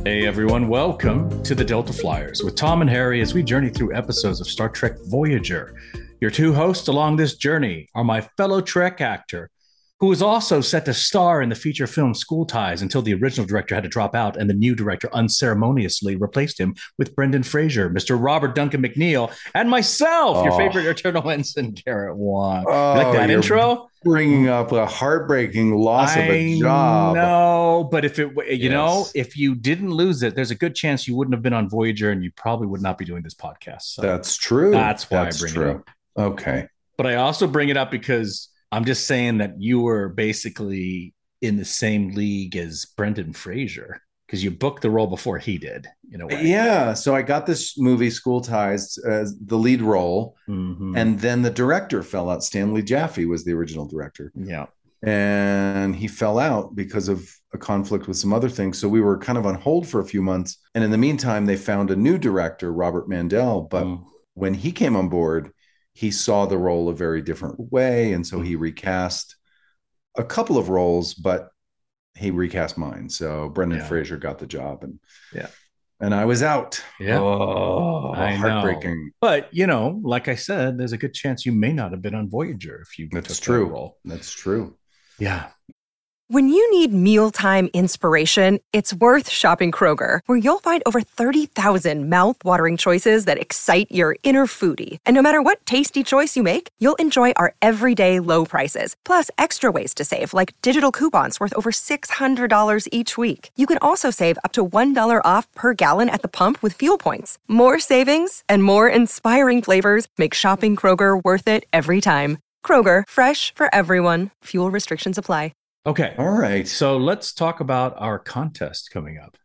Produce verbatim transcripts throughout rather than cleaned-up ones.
Hey everyone, welcome to the Delta Flyers with Tom and Harry as we journey through episodes of Star Trek Voyager. Your two hosts along this journey are my fellow Trek actor, who was also set to star in the feature film School Ties until the original director had to drop out and the new director unceremoniously replaced him with Brendan Fraser, Mister Robert Duncan McNeil, and myself, oh. your favorite Eternal Ensign, Garrett Wang. Oh, you like that intro? Bringing up a heartbreaking loss I of a job. No, but if it, you yes. know, if you didn't lose it, there's a good chance you wouldn't have been on Voyager and you probably would not be doing this podcast. So that's true. That's why that's I bring true. it up. Okay. But I also bring it up because I'm just saying that you were basically in the same league as Brendan Fraser because you booked the role before he did, in a way. Yeah. So I got this movie, School Ties, as the lead role. Mm-hmm. And then the director fell out. Stanley Jaffe was the original director. Yeah. And he fell out because of a conflict with some other things. So we were kind of on hold for a few months. And in the meantime, they found a new director, Robert Mandel. But mm. when he came on board, he saw the role a very different way. And so he recast a couple of roles, but he recast mine. So Brendan yeah. Fraser got the job. And yeah. And I was out. Yeah. Oh, I heartbreaking. Know. But, you know, like I said, there's a good chance you may not have been on Voyager if you That's took true. that role. That's true. Yeah. When you need mealtime inspiration, it's worth shopping Kroger, where you'll find over thirty thousand mouth-watering choices that excite your inner foodie. And no matter what tasty choice you make, you'll enjoy our everyday low prices, plus extra ways to save, like digital coupons worth over six hundred dollars each week. You can also save up to one dollar off per gallon at the pump with fuel points. More savings and more inspiring flavors make shopping Kroger worth it every time. Kroger, fresh for everyone. Fuel restrictions apply. Okay. All right. So let's talk about our contest coming up.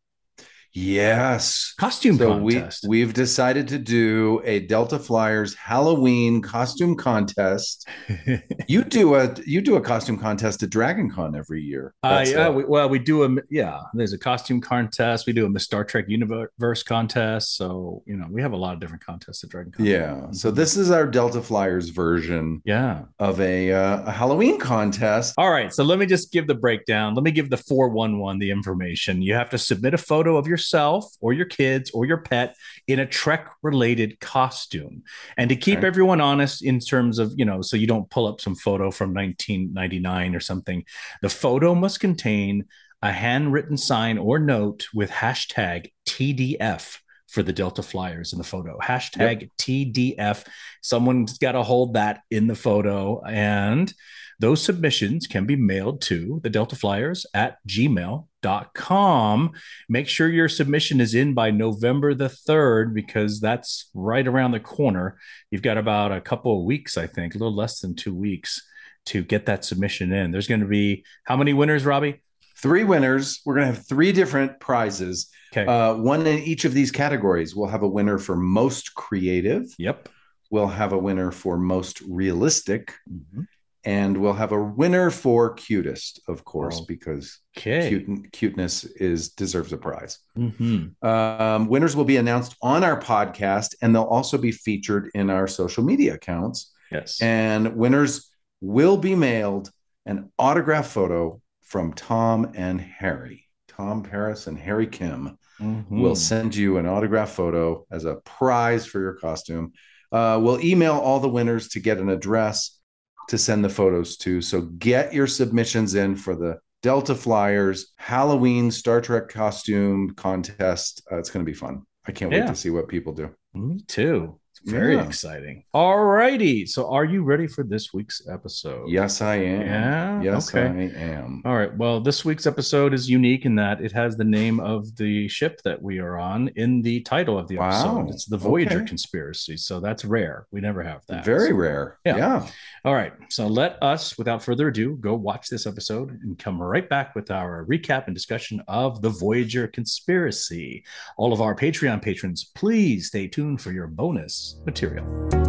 Yes. Costume so contest. We, we've decided to do a Delta Flyers Halloween costume contest. you do a you do a costume contest at Dragon Con every year. Uh, yeah, we, well, we do a yeah. There's a costume contest. We do a Miss Star Trek Universe contest. So you know we have a lot of different contests at Dragon Con. Yeah. So this is our Delta Flyers version. Yeah. Of a uh, a Halloween contest. All right. So let me just give the breakdown. Let me give the four one one the information. You have to submit a photo of your yourself or your kids or your pet in a Trek related costume. And to keep okay. everyone honest in terms of, you know, so you don't pull up some photo from nineteen ninety-nine or something, the photo must contain a handwritten sign or note with hashtag T D F for the Delta Flyers in the photo. Hashtag yep. T D F. Someone's got to hold that in the photo. And those submissions can be mailed to the Delta Flyers at gmail dot com. Make sure your submission is in by November the third, because that's right around the corner. You've got about a couple of weeks, I think, a little less than two weeks to get that submission in. There's going to be how many winners, Robbie? Three winners. We're going to have three different prizes. Okay. Uh, one in each of these categories. We'll have a winner for most creative. Yep. We'll have a winner for most realistic. Mm-hmm. And we'll have a winner for cutest, of course, oh, because okay. cute, cuteness is deserves a prize. Mm-hmm. Um, winners will be announced on our podcast, and they'll also be featured in our social media accounts. Yes. And winners will be mailed an autograph photo from Tom and Harry. Tom Paris and Harry Kim mm-hmm. will send you an autograph photo as a prize for your costume. Uh, we'll email all the winners to get an address to send the photos to. So get your submissions in for the Delta Flyers Halloween Star Trek costume contest. Uh, it's going to be fun. I can't yeah. wait to see what people do. Me too. It's very yeah. exciting. All righty. So are you ready for this week's episode? Yes, I am. Yeah. Yes, okay. I am. All right. Well, this week's episode is unique in that it has the name of the ship that we are on in the title of the episode. Wow. It's the Voyager okay. Conspiracy. So that's rare. We never have that. Very so, rare. Yeah. yeah. All right. So let us, without further ado, go watch this episode and come right back with our recap and discussion of the Voyager Conspiracy. All of our Patreon patrons, please stay tuned for your bonus material.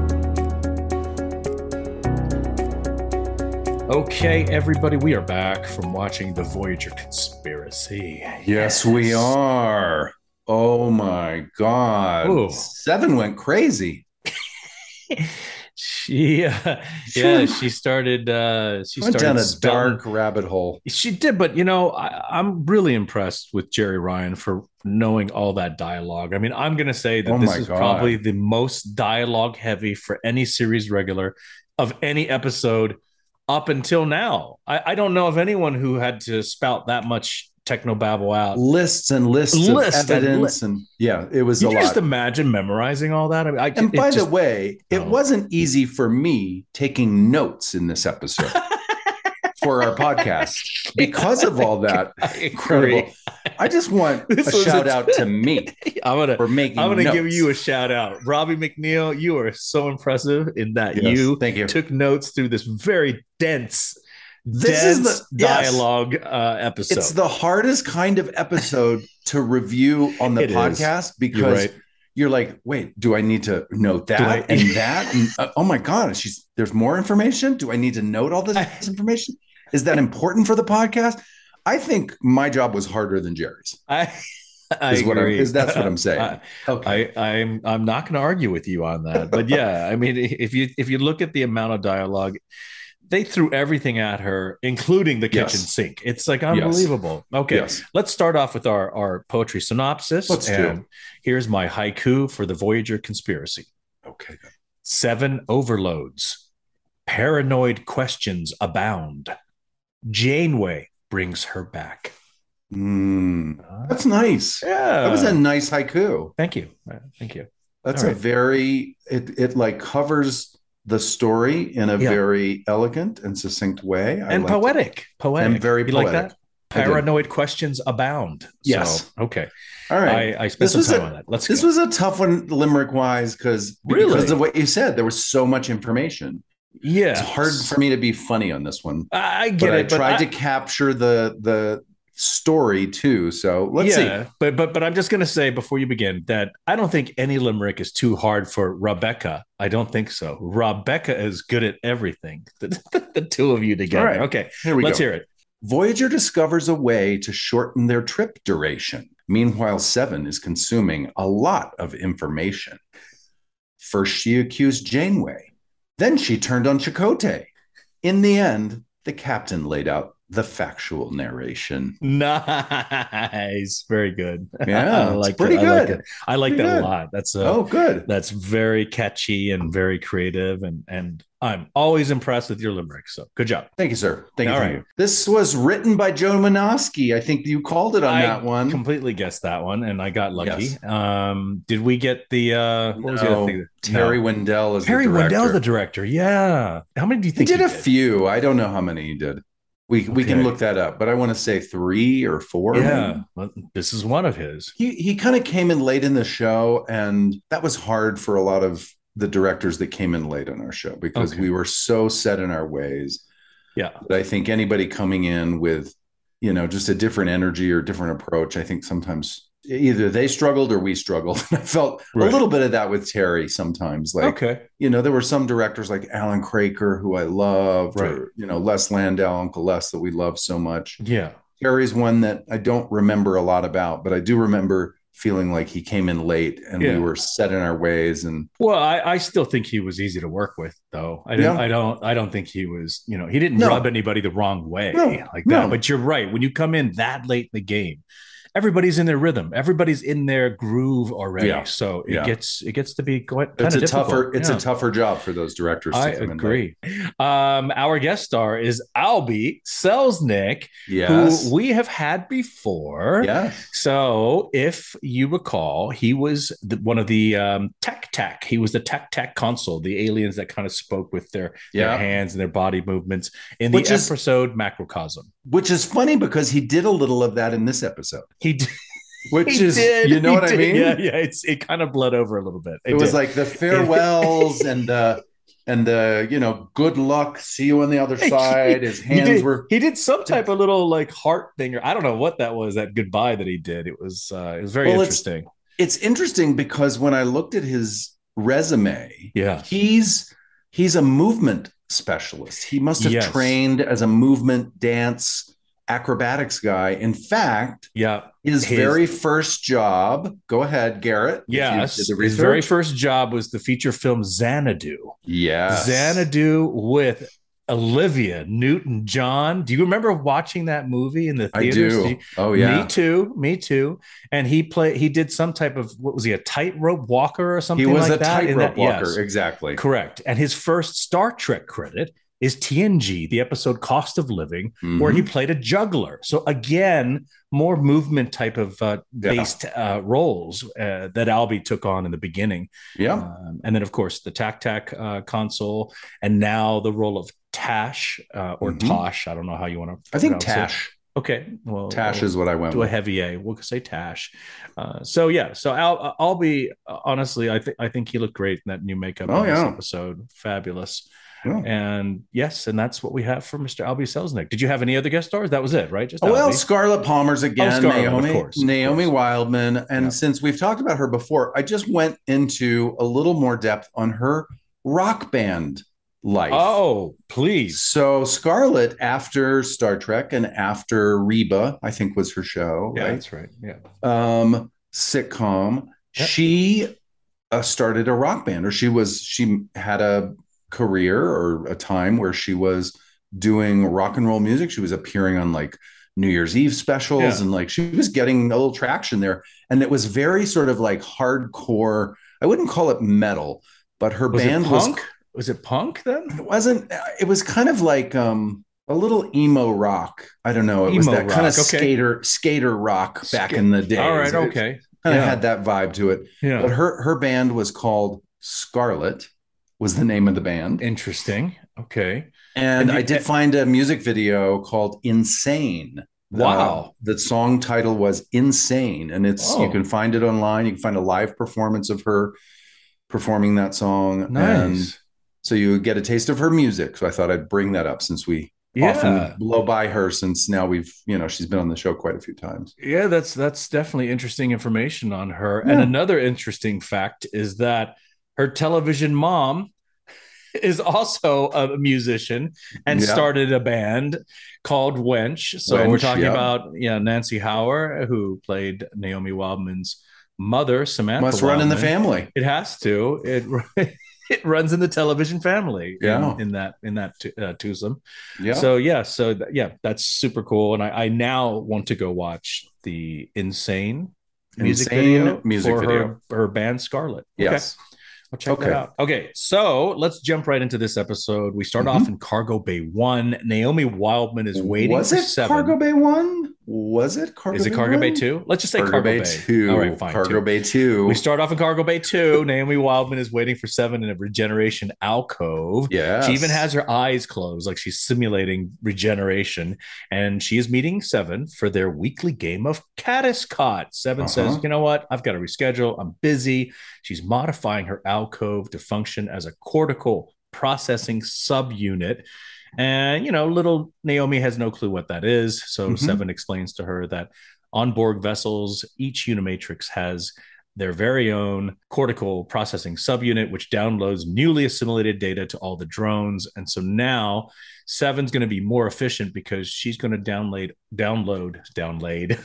Okay, everybody, we are back from watching the Voyager Conspiracy. Yes, yes. we are. Oh my God. Ooh. Seven went crazy. She, uh, yeah, she started. Uh, she Went started down a spelling- dark rabbit hole. She did, but you know, I, I'm really impressed with Jerry Ryan for knowing all that dialogue. I mean, I'm going to say that Oh this my is God. probably the most dialogue heavy for any series regular of any episode up until now. I, I don't know of anyone who had to spout that much technobabble out. Lists and lists List of and evidence, li- and yeah, it was You a can just lot. imagine memorizing all that. I mean, I, And it by just- the way, it Oh. wasn't easy for me taking notes in this episode for our podcast because of all that. I Incredible. agree. I just want This a was shout a- out to me I'm gonna for making I'm gonna notes. give you a shout out. Robbie McNeil, you are so impressive in that Yes, you thank you. took notes through this very dense, This dense is the- yes. dialogue uh, episode. It's the hardest kind of episode to review on the It is. podcast You're because right. you're like, wait, do I need to note that I- and that? And, uh, oh my God, she's there's more information. Do I need to note all this I- information? Is that important for the podcast? I think my job was harder than Jerry's. I, I Is what I'm- agree. is that's what I'm saying. I, Okay. I, I'm I'm not going to argue with you on that, but yeah, I mean, if you if you look at the amount of dialogue, they threw everything at her, including the kitchen Yes. sink. It's like unbelievable. Okay, Yes. let's start off with our our poetry synopsis. Let's do. and here's my haiku for the Voyager conspiracy. Okay. Seven overloads. Paranoid questions abound. Janeway brings her back. Mm, that's nice. Yeah, That was a nice haiku. Thank you. Uh, Thank you. That's All a right. very it it like covers the story in a Yeah. very elegant and succinct way. I and liked it. poetic. Poetic. And very you like poetic. that? I did. Paranoid questions abound. Yes. So, okay. All right. I, I spent This some was time a- on that. Let's This go. was a tough one, limerick wise, because Really? because of what you said. There was so much information. yeah. It's hard for me to be funny on this one, I I get but I it. but tried I- to capture the the story too. So let's yeah, see. but but but I'm just gonna say before you begin that I don't think any limerick is too hard for Rebecca. I don't think so. Rebecca is good at everything. The, the two of you together. All right. Okay, Here we let's go. hear it. Voyager discovers a way to shorten their trip duration. Meanwhile, Seven is consuming a lot of information. First, she accused Janeway. Then she turned on Chakotay. In the end, the captain laid out the factual narration. Nice, very good. Yeah, I it's like pretty it. I like good. it. I like Pretty that good. a lot. That's a, Oh, good. that's very catchy and very creative, and and I'm always impressed with your limericks. So good job. Thank you, sir. Thank you. All thank right. you. This was written by Joe Manoski. I think you called it on I that one. completely guessed that one, and I got lucky. Yes. Um, did we get the uh, what was the other No, thing? Terry No. Wendell is Terry the director. Wendell's the director. Yeah. How many do you He think did he a few. I don't know how many he did. We we can Okay. look that up, but I want to say three or four. Yeah, maybe. well, this is one of his. He he kind of came in late in the show, and that was hard for a lot of the directors that came in late on our show because Okay. we were so set in our ways. Yeah. But I think anybody coming in with, you know, just a different energy or different approach, I think sometimes either they struggled or we struggled. I felt Right. a little bit of that with Terry sometimes. Like, Okay. you know, there were some directors like Alan Craker, who I loved, Right. or, you know, Les Landau, Uncle Les, that we love so much. Yeah. Terry's one that I don't remember a lot about, but I do remember feeling like he came in late and Yeah. we were set in our ways. And Well, I, I still think he was easy to work with, though. I don't. Yeah. I don't. I don't think he was. You know, he didn't No. rub anybody the wrong way No. like that. No. But you're right. When you come in that late in the game, everybody's in their rhythm. Everybody's in their groove already. Yeah. So it Yeah. gets it gets to be quite kind it's of a difficult. tougher, it's Yeah. a tougher job for those directors. I to come in late. agree. Um, our guest star is Albie Selznick, Yes. who we have had before. Yes. So, if you recall, he was the, one of the um, Tech Tech. He was the Tech Tech console, the aliens that kind of spoke with their, Yeah. their hands and their body movements in Which the is- episode Macrocosm. Which is funny because he did a little of that in this episode, He did. which he is, did, you know he what I did. mean? Yeah, yeah. It's it kind of bled over a little bit. It was did. like the farewells and the, and the, you know, good luck, see you on the other side. His he hands did, were, he did some type of little like heart thing, or I don't know what that was. That goodbye that he did. It was uh, it was very Well, it's- interesting. it's interesting because when I looked at his resume, Yeah. he's he's a movement specialist. He must have Yes. trained as a movement dance acrobatics guy. In fact, yeah, his, his very first job. Go ahead, Garrett. Yes, his very first job was the feature film Xanadu. Yes, Xanadu with Olivia Newton-John. Do you remember watching that movie in the theaters? I do. You, oh yeah, me too. Me too. And he played. He did some type of what was he? A tightrope walker or something? He was like a tightrope walker. Yes, exactly. Correct. And his first Star Trek credit is T N G, the episode Cost of Living, mm-hmm. where he played a juggler. So again, more movement type of uh, based yeah. uh, roles uh, that Albie took on in the beginning. Yeah. Um, and then, of course, the Tac Tac uh, console, and now the role of Tash uh, or mm-hmm. Tosh. I don't know how you want to I think Tash. It. Okay. Well, Tash we'll is what I went do with. a heavy A. We'll say Tash. Uh, so, yeah. So Al, Albie, honestly, I, th- I think he looked great in that new makeup oh, in this yeah. episode. Fabulous. Yeah. And yes, and that's what we have for Mister Albie Selznick. Did you have any other guest stars? That was it, right? Just oh, well, Albie. Scarlett Palmer's again, oh, Scarlett, Naomi, of course, Naomi of course. Wildman. And yeah. since we've talked about her before, I just went into a little more depth on her rock band life. Oh, please. So Scarlett, after Star Trek and after Reba, I think was her show. Yeah, right? that's right. Yeah. Um, sitcom. Yep. She uh, started a rock band, or she was, she had a career or a time where she was doing rock and roll music. She was appearing on like New Year's Eve specials yeah. and like she was getting a little traction there. And it was very sort of like hardcore. I wouldn't call it metal, but her was band it punk? was was it punk then? It wasn't. It was kind of like um a little emo rock. I don't know. It emo was that rock. kind of okay. skater skater rock back Sk- in the day. All right, okay. Kind yeah. of had that vibe to it. Yeah. But her her band was called Scarlett. Was the name of the band. Interesting. Okay. And, and you, I did uh, find a music video called Insane. Wow. Uh, the song title was Insane. And it's oh. you can find it online. You can find a live performance of her performing that song. Nice. And so you get a taste of her music. So I thought I'd bring that up since we yeah. often blow by her since now we've, you know, she's been on the show quite a few times. Yeah, that's that's definitely interesting information on her. Yeah. And another interesting fact is that her television mom is also a musician and yeah. started a band called Wench. So Wench, we're talking yeah. about yeah Nancy Hauer, who played Naomi Wildman's mother, Samantha. Must Wildman. run in the family. It has to. It it runs in the television family. Yeah. In, in that in that uh, twosome. Yeah. So yeah. So th- yeah, that's super cool. And I, I now want to go watch the Insane music Insane video music for video. her her band Scarlett. Okay. Yes. I'll check okay. that out. Okay, so let's jump right into this episode. We start mm-hmm. off in Cargo Bay One. Naomi Wildman is waiting Was for it seven. Cargo Bay One? Was it Cargo Is it Bay Cargo one? Bay Two? Let's just say Cargo, Cargo Bay, Bay Two. All right, fine. Cargo two. Bay Two. We start off in Cargo Bay Two. Naomi Wildman is waiting for Seven in a regeneration alcove. Yes. She even has her eyes closed, like she's simulating regeneration. And she is meeting Seven for their weekly game of Caddiscot. Seven uh-huh. says, you know what? I've got to reschedule. I'm busy. She's modifying her alcove to function as a cortical processing subunit. And, you know, little Naomi has no clue what that is. So mm-hmm. Seven explains to her that on Borg vessels, each Unimatrix has their very own cortical processing subunit, which downloads newly assimilated data to all the drones. And so now Seven's going to be more efficient because she's going to download, download, download.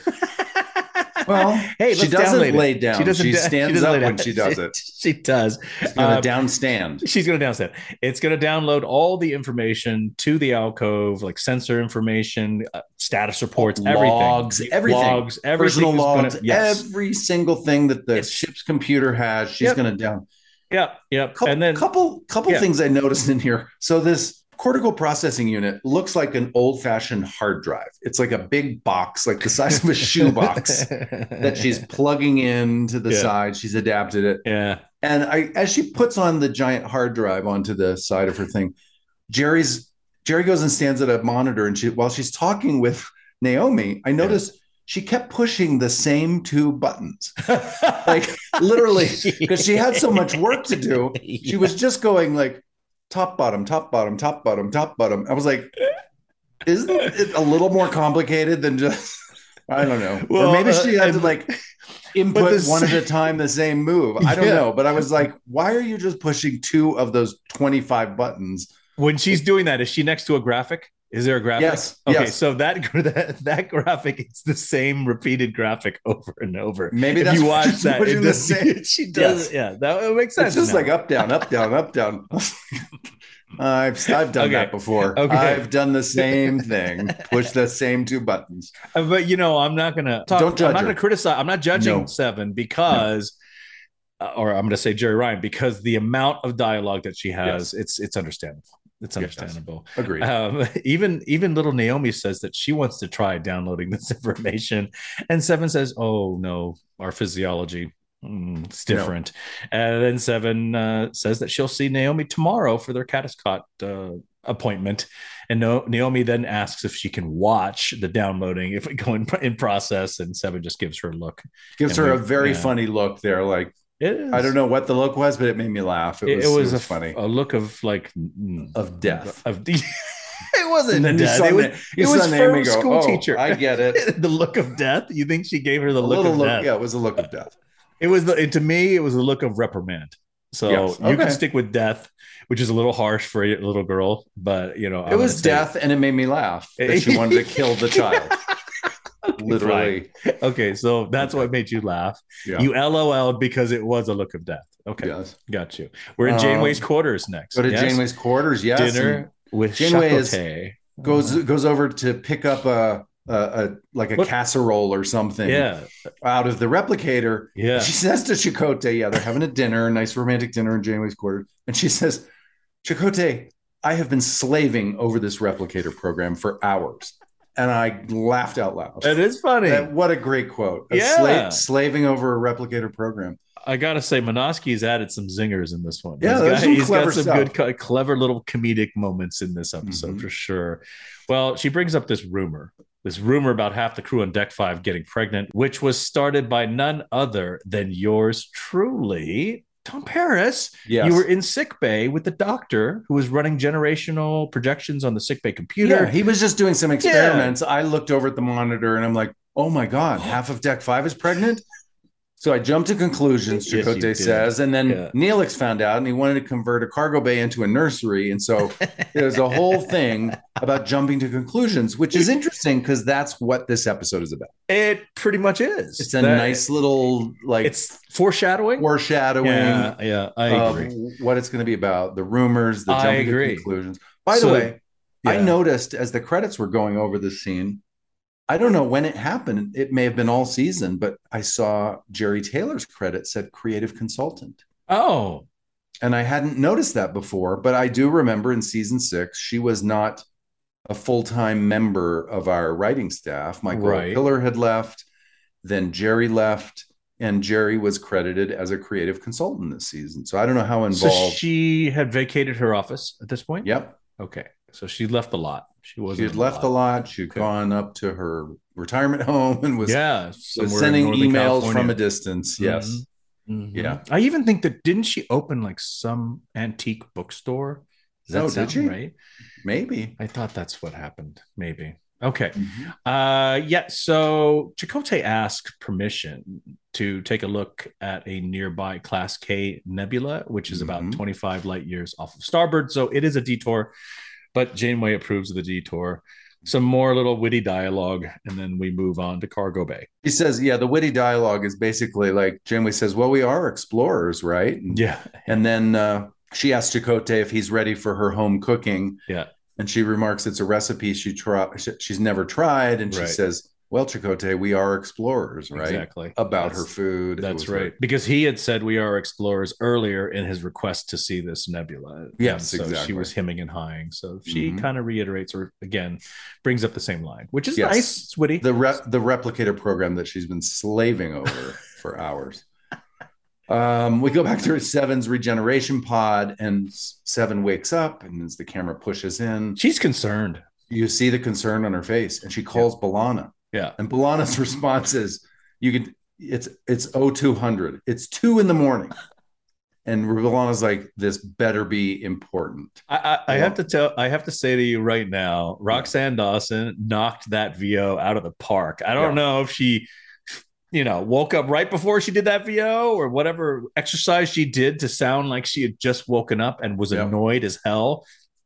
Well, hey, she doesn't lay it. down. She, doesn't she da- stands she up when she does she, it. She does. She's going to um, downstand. She's going to downstand. It's going to download all the information to the alcove, like sensor information, uh, status reports, everything. Logs, everything. Logs, everything. Personal logs, gonna, yes. every single thing that the It's, ship's computer has, she's yep. going to down. Yep, yep. Couple, and then couple, couple yeah. things I noticed in here. So this cortical processing unit looks like an old-fashioned hard drive. It's like a big box, like the size of a shoebox that she's plugging into the yeah. side. She's adapted it. Yeah. And I, as she puts on the giant hard drive onto the side of her thing, Jerry's Jerry goes and stands at a monitor, and she, while she's talking with Naomi, I noticed yeah. she kept pushing the same two buttons, like literally, because she had so much work to do. She was just going like, top, bottom, top, bottom, top, bottom, top, bottom. I was like, isn't it a little more complicated than just, I don't know. Well, or maybe she had uh, to like input this, one at a time, the same move. I don't yeah. know. But I was like, why are you just pushing two of those twenty-five buttons? When she's doing that, is she next to a graphic? Is there a graphic? Yes. Okay, yes. so that, that that graphic is the same repeated graphic over and over. Maybe if that's you why watch she's that, pushing it the does, same- she does. Yes. Yeah, that makes sense. It's just now. like up, down, up, down, up, down. I've I've done Okay. that before. Okay. I've done the same thing. Push the same two buttons. Uh, But you know, I'm not gonna talk. Don't judge I'm not her. gonna criticize. I'm not judging No. Seven because, uh, or I'm gonna say Jerry Ryan because the amount of dialogue that she has, Yes. it's it's understandable. It's Yes. understandable. Agreed. Um, even even little Naomi says that she wants to try downloading this information, and Seven says, "Oh no, our physiology." Mm, it's different. No. And then Seven uh, says that she'll see Naomi tomorrow for their Caddiscot uh, appointment. And no- Naomi then asks if she can watch the downloading if it go in, in process. And Seven just gives her a look. Gives and her we, a very yeah. funny look there. Like, it is. I don't know what the look was, but it made me laugh. It, It, was, it was, it was a, funny. a look of like Of death. Of It wasn't And then death. you saw, It was, Na- you it saw was Naomi from go, school oh, teacher. I get it. The look of death. You think she gave her the A look little of look. death? Yeah, it was a look of death. It was the, to me, it was a look of reprimand. So Yes. you Okay. can stick with death, which is a little harsh for a little girl, but you know, It was death, and it made me laugh that she wanted to kill the child. Okay, Literally. fine. Okay, so that's Okay. what made you laugh. Yeah. You LOL'd because it was a look of death. Okay, Yes. got you. We're in Um, Janeway's quarters next. Go to yes? Janeway's quarters. Yes. Dinner with Janeway is- Chakotay. Goes goes over to pick up a a, a like a What? casserole or something. Yeah, Out of the replicator. yeah. She says to Chakotay, yeah, they're having a dinner, a nice romantic dinner in Janeway's quarters. And she says, Chakotay, I have been slaving over this replicator program for hours. And I laughed out loud. It is funny. That- what a great quote. A Yeah. sla- slaving over a replicator program. I gotta say, Monoski's added some zingers in this one. Yeah, he's there's got, some he's clever got some stuff. good, co- clever little comedic moments in this episode Mhm. for sure. Well, she brings up this rumor, this rumor about half the crew on Deck Five getting pregnant, which was started by none other than yours truly, Tom Paris. Yes. You were in sick bay with the doctor who was running generational projections on the sick bay computer. Yeah, he was just doing some experiments. I looked over at the monitor and I'm like, oh my God, half of Deck Five is pregnant? So I jumped to conclusions, Yes, you Chakotay did. says. And then Yeah. Neelix found out and he wanted to convert a cargo bay into a nursery. And so there's a whole thing about jumping to conclusions, which is interesting because that's what this episode is about. It pretty much is. It's a That- nice little like It's foreshadowing. foreshadowing Yeah, yeah, I of agree. what it's going to be about, the rumors, the I jumping to agree. conclusions. By So- the way, I Yeah. noticed as the credits were going over this scene, I don't know when it happened. It may have been all season, but I saw Jerry Taylor's credit said creative consultant. Oh, And I hadn't noticed that before, but I do remember in season six, she was not a full-time member of our writing staff. Michael Right. Pillar had left, then Jerry left, and Jerry was credited as a creative consultant this season. So I don't know how so involved. she had vacated her office at this point? Yep. Okay. So she left a lot. She was She had left a lot. She'd Okay. gone up to her retirement home and was, Yeah. was somewhere in sending Northern emails California. from a distance. Yes. Mhm. Yeah. I even think that didn't she open like some antique bookstore? Does that Oh, sound did she? right? Maybe. I thought that's what happened. Maybe. Okay. Mhm. Uh yeah, so Chakotay asked permission to take a look at a nearby Class K nebula, which is about Mhm. twenty-five light years off of starboard. So it is a detour, but Janeway approves of the detour. Some more little witty dialogue, and then we move on to Cargo Bay. He says, yeah, the witty dialogue is basically like Janeway says, well, we are explorers, right? And, Yeah. and then uh, she asks Chakotay if he's ready for her home cooking. Yeah. And she remarks it's a recipe she try, she's never tried. And she Right. says, well, Chakotay, we are explorers, right? Exactly. About That's- her food. It That's was right. like- Because he had said we are explorers earlier in his request to see this nebula. Yes, And so she exactly. was hemming and hawing. So she Mhm. kind of reiterates or again brings up the same line, which is Yes. nice, it's witty. the re- the replicator program that she's been slaving over for hours. Um, we go back to Seven's regeneration pod, and Seven wakes up, and as the camera pushes in, She's concerned. you see the concern on her face, and she calls B'Elanna. Yeah. And B'Elanna's response is, "You could, it's it's oh two hundred. It's two in the morning." And B'Elanna's like, "This better be important." I, I, I Yeah. have to tell I have to say to you right now, Roxanne Dawson knocked that V O out of the park. I don't Yeah. know if she you know, woke up right before she did that V O or whatever exercise she did to sound like she had just woken up and was Yep. annoyed as hell.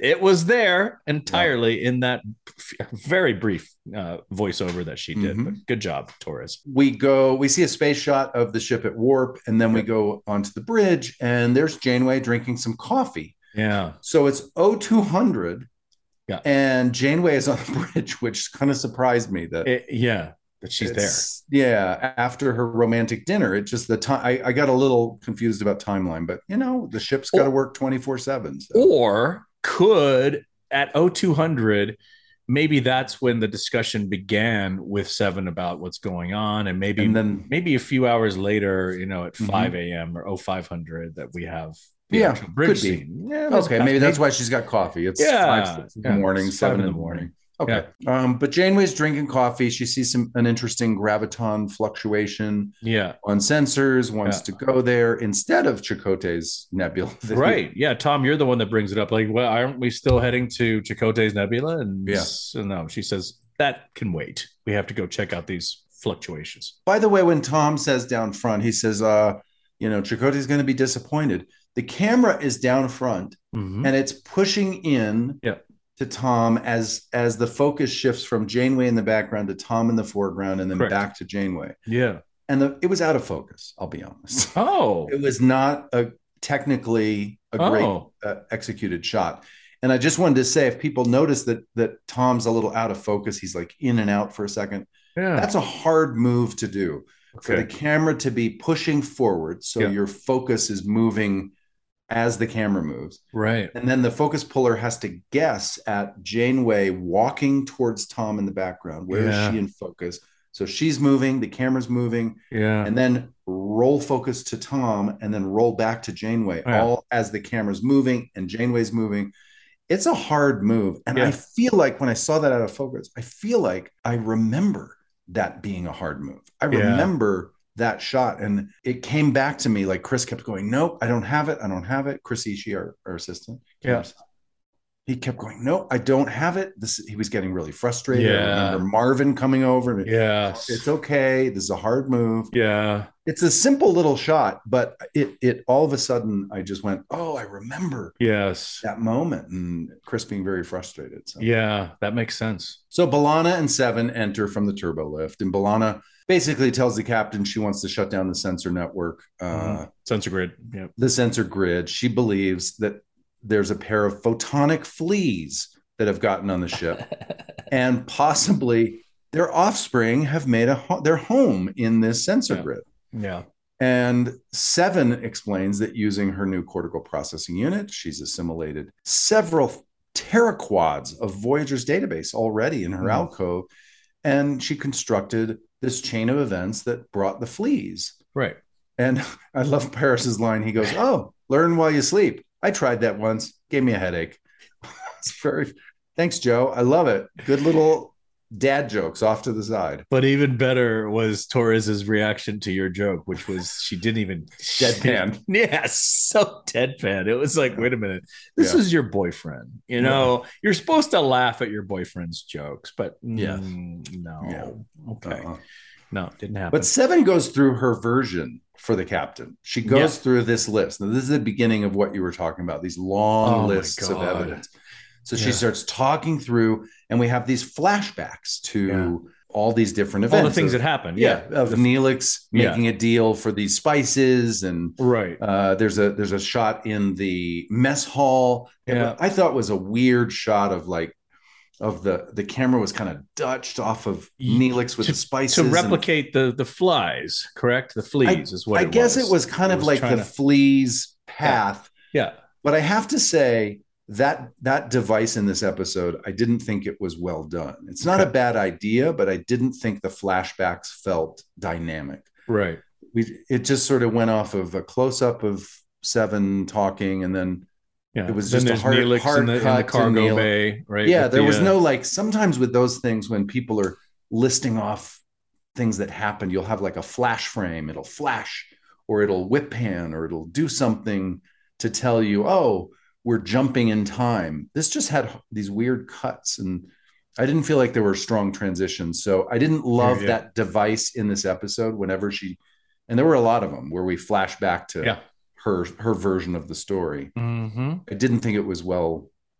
it was there entirely yeah. in that very brief uh, voiceover that she did. Mm-hmm. But good job, Torres. We go, we see a space shot of the ship at warp, and then yep. we go onto the bridge, and there's Janeway drinking some coffee. Yeah. So it's oh two hundred, yeah. and Janeway is on the bridge, which kind of surprised me that it, yeah, that she's there. Yeah, after her romantic dinner. It just the time I, I got a little confused about timeline, but you know, the ship's got to work twenty-four seven. So. Or could at oh two hundred, maybe that's when the discussion began with Seven about what's going on, and maybe and then maybe a few hours later, you know, at mm-hmm. five a.m. or oh five hundred that we have the yeah actual bridge could scene. Be. Yeah, okay, maybe that's why she's got coffee. It's yeah, five six in the yeah, morning, seven in in the morning. morning. Okay. Yeah. Um, but Janeway's drinking coffee. She sees some an interesting graviton fluctuation yeah. on sensors, wants yeah. to go there instead of Chakotay's nebula. Right. Yeah. Tom, you're the one that brings it up. Like, well, aren't we still heading to Chakotay's nebula? And yeah. so, no, she says that can wait. We have to go check out these fluctuations. By the way, when Tom says down front, he says, uh, you know, Chakotay's going to be disappointed. The camera is down front mm-hmm. and it's pushing in. Yeah. to Tom as as the focus shifts from Janeway in the background to Tom in the foreground and then Correct. back to Janeway. Yeah. And the, it was out of focus, I'll be honest. Oh. It was not a technically a great oh. uh, executed shot. And I just wanted to say, if people notice that that Tom's a little out of focus, he's like in and out for a second. Yeah. That's a hard move to do. Okay. For the camera to be pushing forward. So yeah. your focus is moving as the camera moves. Right. And then the focus puller has to guess at Janeway walking towards Tom in the background. Where yeah. is she in focus? So she's moving, the camera's moving. Yeah. And then roll focus to Tom and then roll back to Janeway, yeah. all as the camera's moving and Janeway's moving. It's a hard move. And yeah. I feel like when I saw that out of focus, I feel like I remember that being a hard move. I yeah. remember that shot, and it came back to me like Chris kept going, nope, I don't have it. I don't have it. Chris Ishii, our, our assistant. Yeah. He kept going, no, I don't have it. This he was getting really frustrated. Yeah. I remember Marvin coming over. And, yeah. It's okay. This is a hard move. Yeah. It's a simple little shot, but it it all of a sudden I just went, oh, I remember yes that moment, and Chris being very frustrated. So. Yeah, that makes sense. So B'Elanna and Seven enter from the turbo lift, and B'Elanna basically tells the captain she wants to shut down the sensor network, uh, mm-hmm. sensor grid. Yeah, the sensor grid. She believes that there's a pair of photonic fleas that have gotten on the ship, and possibly their offspring have made a ho- their home in this sensor yeah. grid. Yeah. And Seven explains that using her new cortical processing unit, she's assimilated several teraquads of Voyager's database already in her mm. alcove. And she constructed this chain of events that brought the fleas. Right. And I love Paris's line. He goes, oh, learn while you sleep. I tried that once. Gave me a headache. It's very, thanks, Joe. I love it. Good little dad jokes off to the side. But even better was Torres's reaction to your joke, which was she didn't even deadpan. Yeah, so deadpan. It was like, wait a minute, this yeah. is your boyfriend. You know, yeah. you're supposed to laugh at your boyfriend's jokes, but yeah, mm, no, yeah. okay, uh-uh. no, didn't happen. But Seven goes through her version for the captain. She goes yeah. through this list. Now, this is the beginning of what you were talking about, these long oh lists of evidence. So yeah. she starts talking through, and we have these flashbacks to yeah. all these different events. All the things of, that happened. Yeah. yeah. Of the, Neelix making yeah. a deal for these spices. And right. uh, there's a there's a shot in the mess hall. Yeah. I thought was a weird shot of like, of the, the camera was kind of dutched off of Neelix with to, the spices. To replicate and, the, the flies, correct? The fleas I, is what I it guess was. it was kind it of was like the to, fleas path. Yeah. yeah. But I have to say, that that device in this episode, I didn't think it was well done. It's not okay. a bad idea, but I didn't think the flashbacks felt dynamic. Right. We it just sort of went off of a close up of Seven talking, and then yeah. it was then just a hard, Neelix hard in the, cut in the cargo Neil. bay, right? Yeah, With there the, was uh, no like. Sometimes with those things, when people are listing off things that happened, you'll have like a flash frame. It'll flash, or it'll whip pan, or it'll do something to tell you, oh, we're jumping in time. This just had these weird cuts, and I didn't feel like there were strong transitions. So I didn't love yeah, yeah. that device in this episode whenever she, and there were a lot of them where we flash back to yeah. her, her version of the story. Mm-hmm. I didn't think it was well,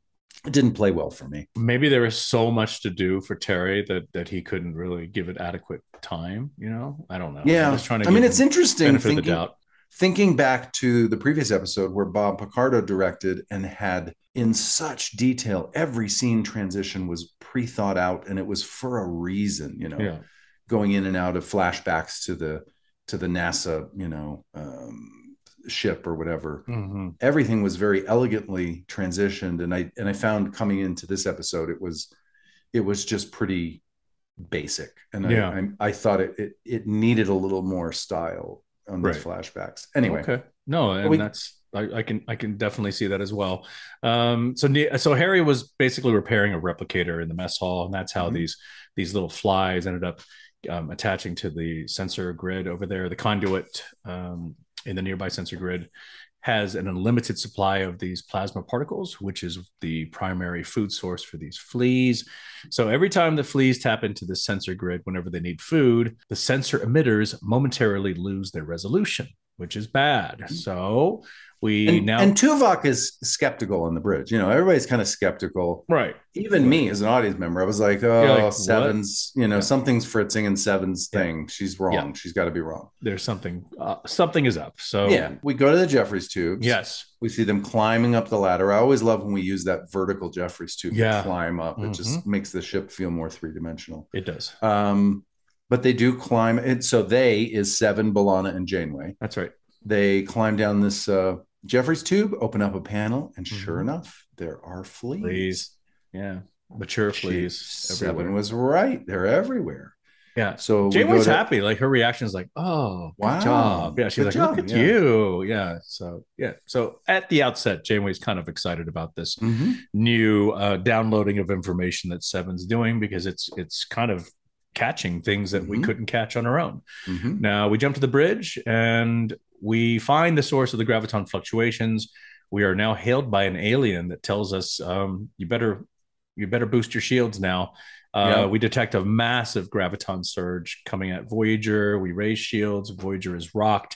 it didn't play well for me. Maybe there was so much to do for Terry that that he couldn't really give it adequate time. You know, I don't know. Yeah, I'm just trying to. I mean, it's interesting benefit thinking, of the doubt. thinking back to the previous episode where Bob Picardo directed and had in such detail, every scene transition was pre-thought out, and it was for a reason. You know, Yeah. going in and out of flashbacks to the to the NASA, you know, um, ship or whatever. Mm-hmm. Everything was very elegantly transitioned, and I and I found coming into this episode, it was it was just pretty basic, and Yeah. I, I I thought it, it it needed a little more style on these Right. flashbacks. Anyway, Okay. No, and we- that's I, I can I can definitely see that as well. Um, so Ne- so Harry was basically repairing a replicator in the mess hall, and that's how Mhm. these these little flies ended up um, attaching to the sensor grid over there. The conduit um, in the nearby sensor grid has an unlimited supply of these plasma particles, which is the primary food source for these fleas. So every time the fleas tap into the sensor grid whenever they need food, the sensor emitters momentarily lose their resolution, which is bad. So we and, now and Tuvok is skeptical on the bridge. You know, everybody's kind of skeptical. right. Even Right. me as an audience member, I was like, oh, You're like, Seven's, you know, Yeah. something's fritzing in Seven's Yeah. thing. She's wrong. Yeah. She's got to be wrong. There's something uh, something is up. So Yeah. We go to the Jeffries tubes. yes. We see them climbing up the ladder. I always love when we use that vertical Jeffries tube Yeah. to climb up. It Mhm. just makes the ship feel more three dimensional. It does. Um, but they do climb it. So they is Seven, B'Elanna, and Janeway. That's right. They climb down this uh, Jeffries tube, open up a panel, and sure Mhm. enough, there are fleas. Fleas. Yeah. Mature She- fleas. Seven everywhere. was right. They're everywhere. Yeah. So we Janeway's go to- happy. Like her reaction is like, "Oh, good Wow. job!" Yeah, she's Good like, job, "Look at yeah. you!" Yeah. So yeah. So at the outset, Janeway's kind of excited about this Mhm. new uh, downloading of information that Seven's doing because it's it's kind of catching things that we Mhm. couldn't catch on our own. Mhm. Now we jump to the bridge and we find the source of the graviton fluctuations. We are now hailed by an alien that tells us, um, "You better, you better boost your shields now." Uh, Yeah. We detect a massive graviton surge coming at Voyager. We raise shields. Voyager is rocked,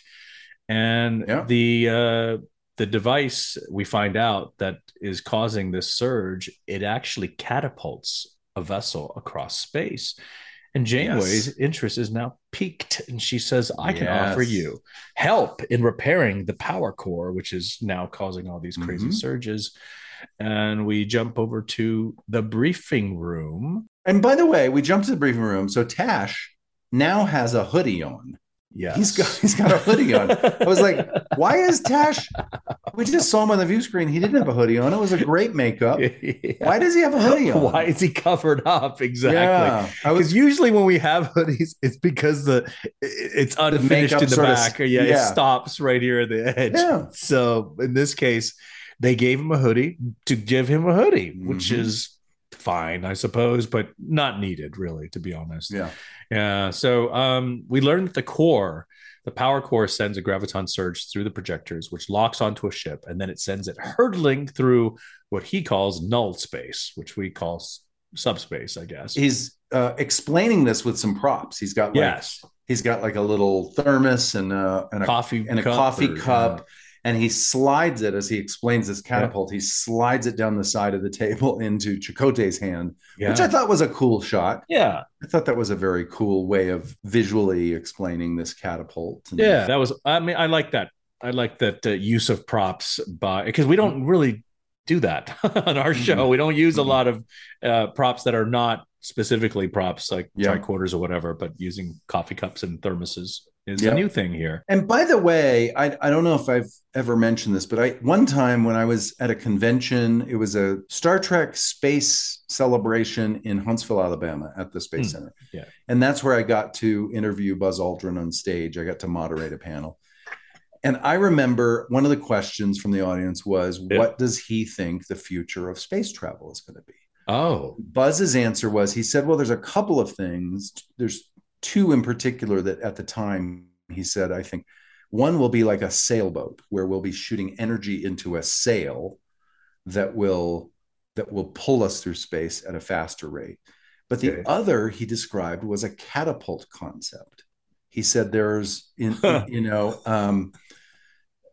and Yeah. the uh, the device we find out that is causing this surge, it actually catapults a vessel across space. And Janeway's Yes. interest is now piqued, and she says, "I can Yes. offer you help in repairing the power core, which is now causing all these crazy Mhm. surges." And we jump over to the briefing room. And by the way, we jump to the briefing room. So Tash now has a hoodie on. Yes. He's got he's got a hoodie on. I was like, why is Tash? We just saw him on the view screen. He didn't have a hoodie on. It was a great makeup. Yeah. Why does he have a hoodie on? Why is he covered up? Exactly. Yeah, I was Because usually when we have hoodies, it's because the it's unfinished makeup in the sort of- back. Or yeah, yeah. it stops right here at the edge. Yeah. So in this case, they gave him a hoodie to give him a hoodie, which Mhm. is fine, I suppose, but not needed, really, to be honest. yeah. Yeah. So um, we learned that the core, the power core, sends a graviton surge through the projectors, which locks onto a ship, and then it sends it hurtling through what he calls null space, which we call s- subspace, I guess. He's uh, explaining this with some props. He's got like yes. he's got like a little thermos and a and a, Coffee and a cup coffee or, cup. And he slides it as he explains this catapult. He slides it down the side of the table into Chakotay's hand, Yeah. which I thought was a cool shot. yeah. I thought that was a very cool way of visually explaining this catapult. And- Yeah. That was, I mean, I like that. I like that uh, use of props by, because we don't really do that on our show. Mhm. We don't use a Mhm. lot of uh, props that are not specifically props like Yeah. tricorders or whatever, but using coffee cups and thermoses is Yeah. a new thing here. And by the way, I, I don't know if I've ever mentioned this, but I one time when I was at a convention, it was a Star Trek space celebration in Huntsville, Alabama at the Space Hmm. Center. Yeah. And that's where I got to interview Buzz Aldrin on stage. I got to moderate a panel. And I remember one of the questions from the audience was, Yeah. what does he think the future of space travel is going to be? Oh, Buzz's answer was, he said, well, there's a couple of things. There's two in particular that at the time he said, I think one will be like a sailboat where we'll be shooting energy into a sail that will that will pull us through space at a faster rate. But the Okay. other he described was a catapult concept. He said there's in, Huh. you know um,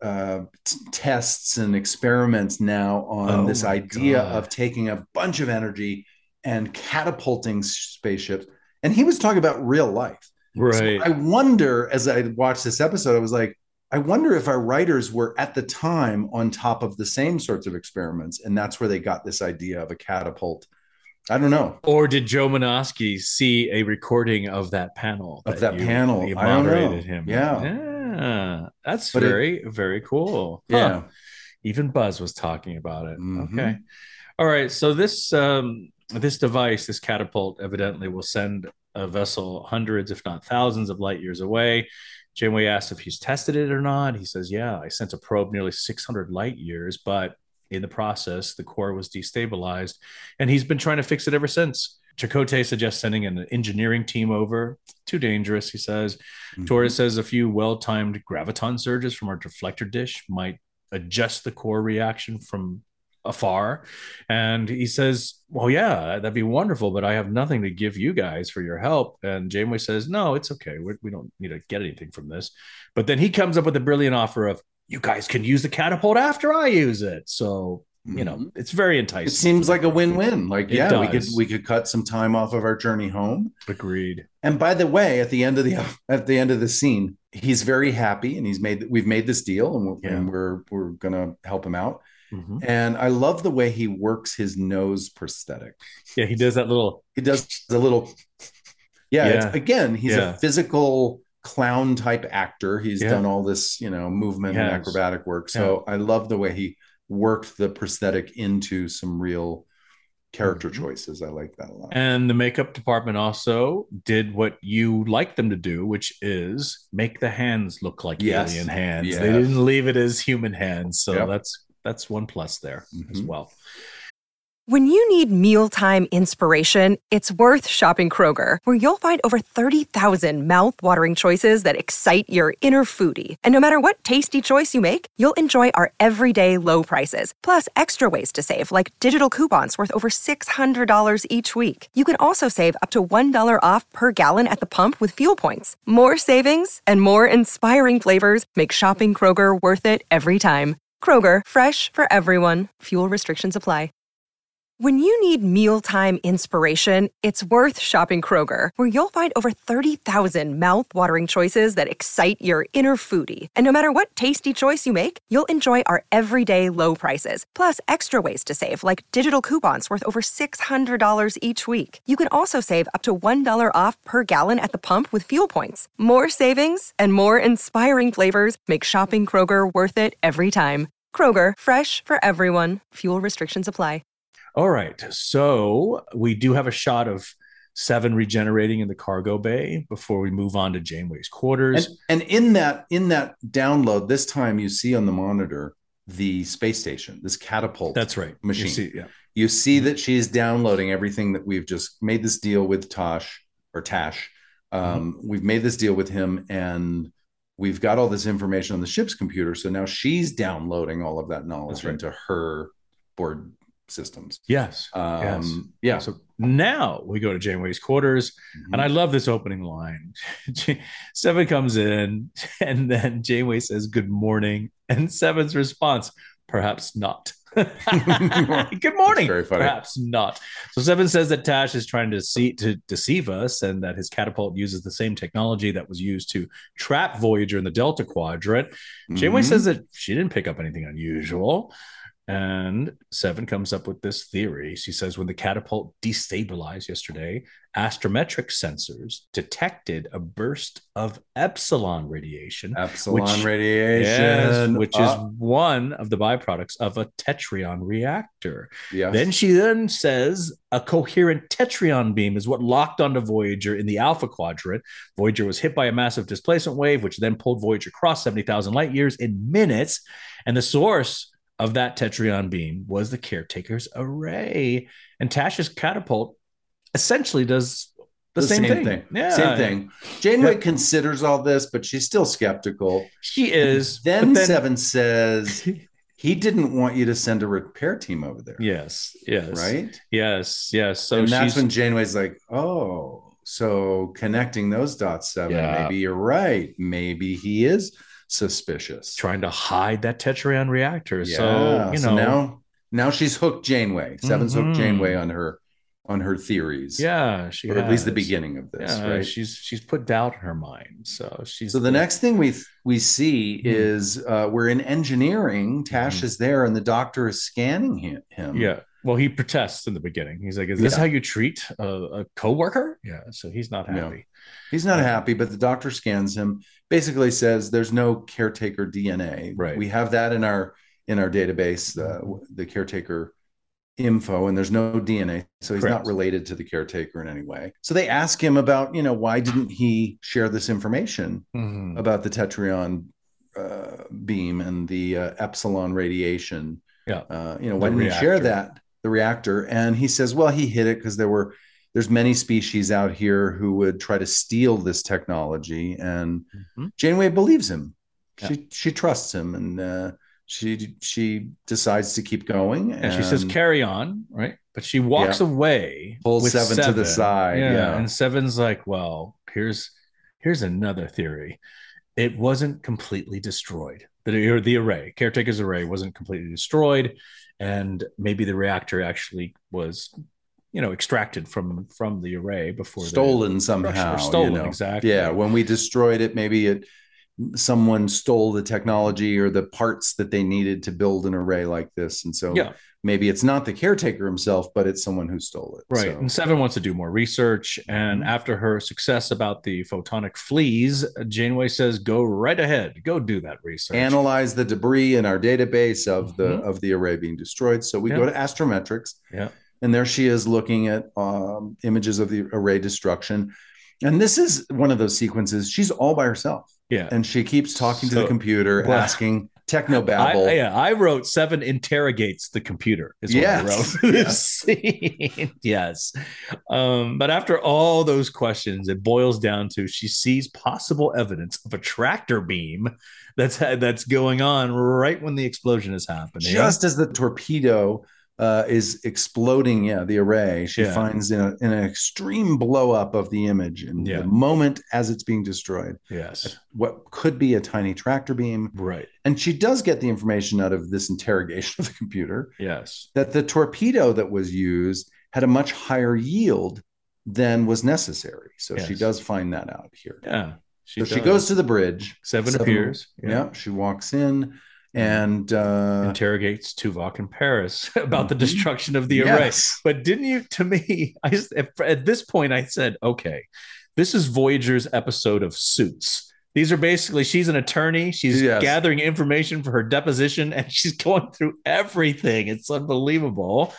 uh, t- tests and experiments now on Oh this my idea God. of taking a bunch of energy and catapulting spaceships. And he was talking about real life. Right. So I wonder, as I watched this episode, I was like, I wonder if our writers were at the time on top of the same sorts of experiments. And that's where they got this idea of a catapult. I don't know. Or did Joe Menosky see a recording of that panel? Of that you, panel. You I don't know. moderated him. Yeah. Yeah. That's But it- very, very cool. Huh. Yeah. Even Buzz was talking about it. Mhm. Okay. All right. So this um, this device, this catapult, evidently will send a vessel hundreds, if not thousands, of light years away. Janeway asked if he's tested it or not. He says, yeah, I sent a probe nearly six hundred light years, but in the process, the core was destabilized, and he's been trying to fix it ever since. Chakotay suggests sending an engineering team over. Too dangerous, he says. Mhm. Torres says a few well-timed graviton surges from our deflector dish might adjust the core reaction from afar. And he says, well, yeah, that'd be wonderful, but I have nothing to give you guys for your help. And Janeway says, no, it's okay. We're, we don't need to get anything from this. But then he comes up with a brilliant offer of, you guys can use the catapult after I use it. So, you know, Mhm. it's very It enticing. seems like a win-win. Like, It yeah, we could does. we could cut some time off of our journey home. Agreed. And by the way, at the end of the at the end of the scene, he's very happy, and he's made we've made this deal, and we're Yeah. and we're, we're gonna help him out. Mhm. And I love the way he works his nose prosthetic. Yeah, he does that little. He does a little, yeah. Yeah. It's, again, he's Yeah. a physical clown type actor. He's Yeah. done all this, you know, movement and Yes. acrobatic work. So I love the way he worked the prosthetic into some real character Mhm. choices. I like that a lot. And the makeup department also did what you like them to do, which is make the hands look like Yes. alien hands. Yes. They didn't leave it as human hands. So Yep. that's that's one plus there as Mhm. well. When you need mealtime inspiration, it's worth shopping Kroger, where you'll find over thirty thousand mouth-watering choices that excite your inner foodie. And no matter what tasty choice you make, you'll enjoy our everyday low prices, plus extra ways to save, like digital coupons worth over six hundred dollars each week. You can also save up to one dollar off per gallon at the pump with fuel points. More savings and more inspiring flavors make shopping Kroger worth it every time. Kroger, fresh for everyone. Fuel restrictions apply. When you need mealtime inspiration, it's worth shopping Kroger, where you'll find over thirty thousand mouth-watering choices that excite your inner foodie. And no matter what tasty choice you make, you'll enjoy our everyday low prices, plus extra ways to save, like digital coupons worth over six hundred dollars each week. You can also save up to one dollar off per gallon at the pump with fuel points. More savings and more inspiring flavors make shopping Kroger worth it every time. Kroger, fresh for everyone. Fuel restrictions apply. All right. So we do have a shot of Seven regenerating in the cargo bay before we move on to Janeway's quarters. And, and in that in that download, this time you see on the monitor the space station, this catapult. That's right. Machine. You see, yeah. You see that she's downloading everything that we've just made this deal with Tosh or Tash. Um, mm-hmm. We've made this deal with him, and we've got all this information on the ship's computer. So now she's downloading all of that knowledge right. into her board systems. Yes. Um, yes. Yeah. So now we go to Janeway's quarters, mm-hmm. and I love this opening line. Seven comes in, and then Janeway says, "Good morning," and Seven's response, "Perhaps not." Good morning. Very funny. Perhaps not. So Seven says that Tash is trying to see to deceive us, and that his catapult uses the same technology that was used to trap Voyager in the Delta Quadrant. Mm-hmm. Janeway says that she didn't pick up anything unusual. And Seven comes up with this theory. She says when the catapult destabilized yesterday, astrometric sensors detected a burst of epsilon radiation. Epsilon which, radiation. Yes, which oh. is one of the byproducts of a tetryon reactor. Yes. Then she then says a coherent tetryon beam is what locked onto Voyager in the Alpha Quadrant. Voyager was hit by a massive displacement wave, which then pulled Voyager across seventy thousand light years in minutes. And the source of that tetryon beam was the caretaker's array. And Tash's catapult essentially does the, the same, same thing. thing. Yeah. Same thing. Janeway yeah. considers all this, but she's still skeptical. She is. Then, then Seven says he didn't want you to send a repair team over there. Yes. Yes. Right? Yes. Yes. So and that's when Janeway's like, oh, so connecting those dots, Seven. Yeah. Maybe you're right. Maybe he is suspicious. Trying to hide that Tetryon reactor. Yeah. So, you know. So now, now she's hooked Janeway. Seven's mm-hmm. hooked Janeway on her on her theories. Yeah, she or has. at least the beginning of this, yeah, right? She's she's put doubt in her mind. So she's So the, the next thing we we see mm-hmm. is uh, we're in engineering. Tash mm-hmm. is there, and the doctor is scanning him. him. Yeah. Well, he protests in the beginning. He's like, "Is this yeah. how you treat a, a coworker?" Yeah. So he's not happy. No. He's not happy, but the doctor scans him. Basically says there's no caretaker D N A. Right. We have that in our in our database, uh, the caretaker info, and there's no D N A, so he's Correct. Not related to the caretaker in any way. So they ask him about, you know, why didn't he share this information mm-hmm. about the Tetryon uh, beam and the uh, epsilon radiation? Yeah, uh, you know, why didn't he share that, the reactor? And he says, well, he hid it because there were there's many species out here who would try to steal this technology, and mm-hmm. Janeway believes him. Yeah. She she trusts him, and uh, she she decides to keep going, and, and she says carry on, right? But she walks yeah. away, pulls Seven, Seven to the side, yeah. yeah. And Seven's like, well, here's here's another theory. It wasn't completely destroyed. The, the array, caretaker's array, wasn't completely destroyed, and maybe the reactor actually was, you know, extracted from from the array before stolen somehow. Stolen, you know? Exactly. Yeah, when we destroyed it, maybe it. someone stole the technology or the parts that they needed to build an array like this. And so yeah. maybe it's not the caretaker himself, but it's someone who stole it. Right. So. And Seven wants to do more research. And mm-hmm. after her success about the photonic fleas, Janeway says, go right ahead, go do that research. Analyze the debris in our database of the, mm-hmm. of the array being destroyed. So we yeah. go to Astrometrics. Yeah. And there she is looking at um, images of the array destruction. And this is one of those sequences. She's all by herself. Yeah. And she keeps talking so, to the computer, well, asking technobabble. I, yeah, I wrote Seven interrogates the computer is what yes. I wrote for this scene. Yes. Um, but after all those questions, it boils down to she sees possible evidence of a tractor beam that's that's going on right when the explosion is happening. Just as the torpedo Uh, is exploding, yeah, the array. She yeah. finds in, a, in an extreme blow up of the image in yeah. the moment as it's being destroyed. Yes, what could be a tiny tractor beam, right? And she does get the information out of this interrogation of the computer. Yes, that the torpedo that was used had a much higher yield than was necessary. So yes. she does find that out here. Yeah, she so does. She goes to the bridge. Seven, Seven appears. Yeah. yeah, she walks in. And uh, interrogates Tuvok and Paris about the destruction of the yes. array. But didn't you, to me, I just, at this point, I said, okay, this is Voyager's episode of Suits. These are basically, she's an attorney. She's yes. gathering information for her deposition, and she's going through everything. It's unbelievable.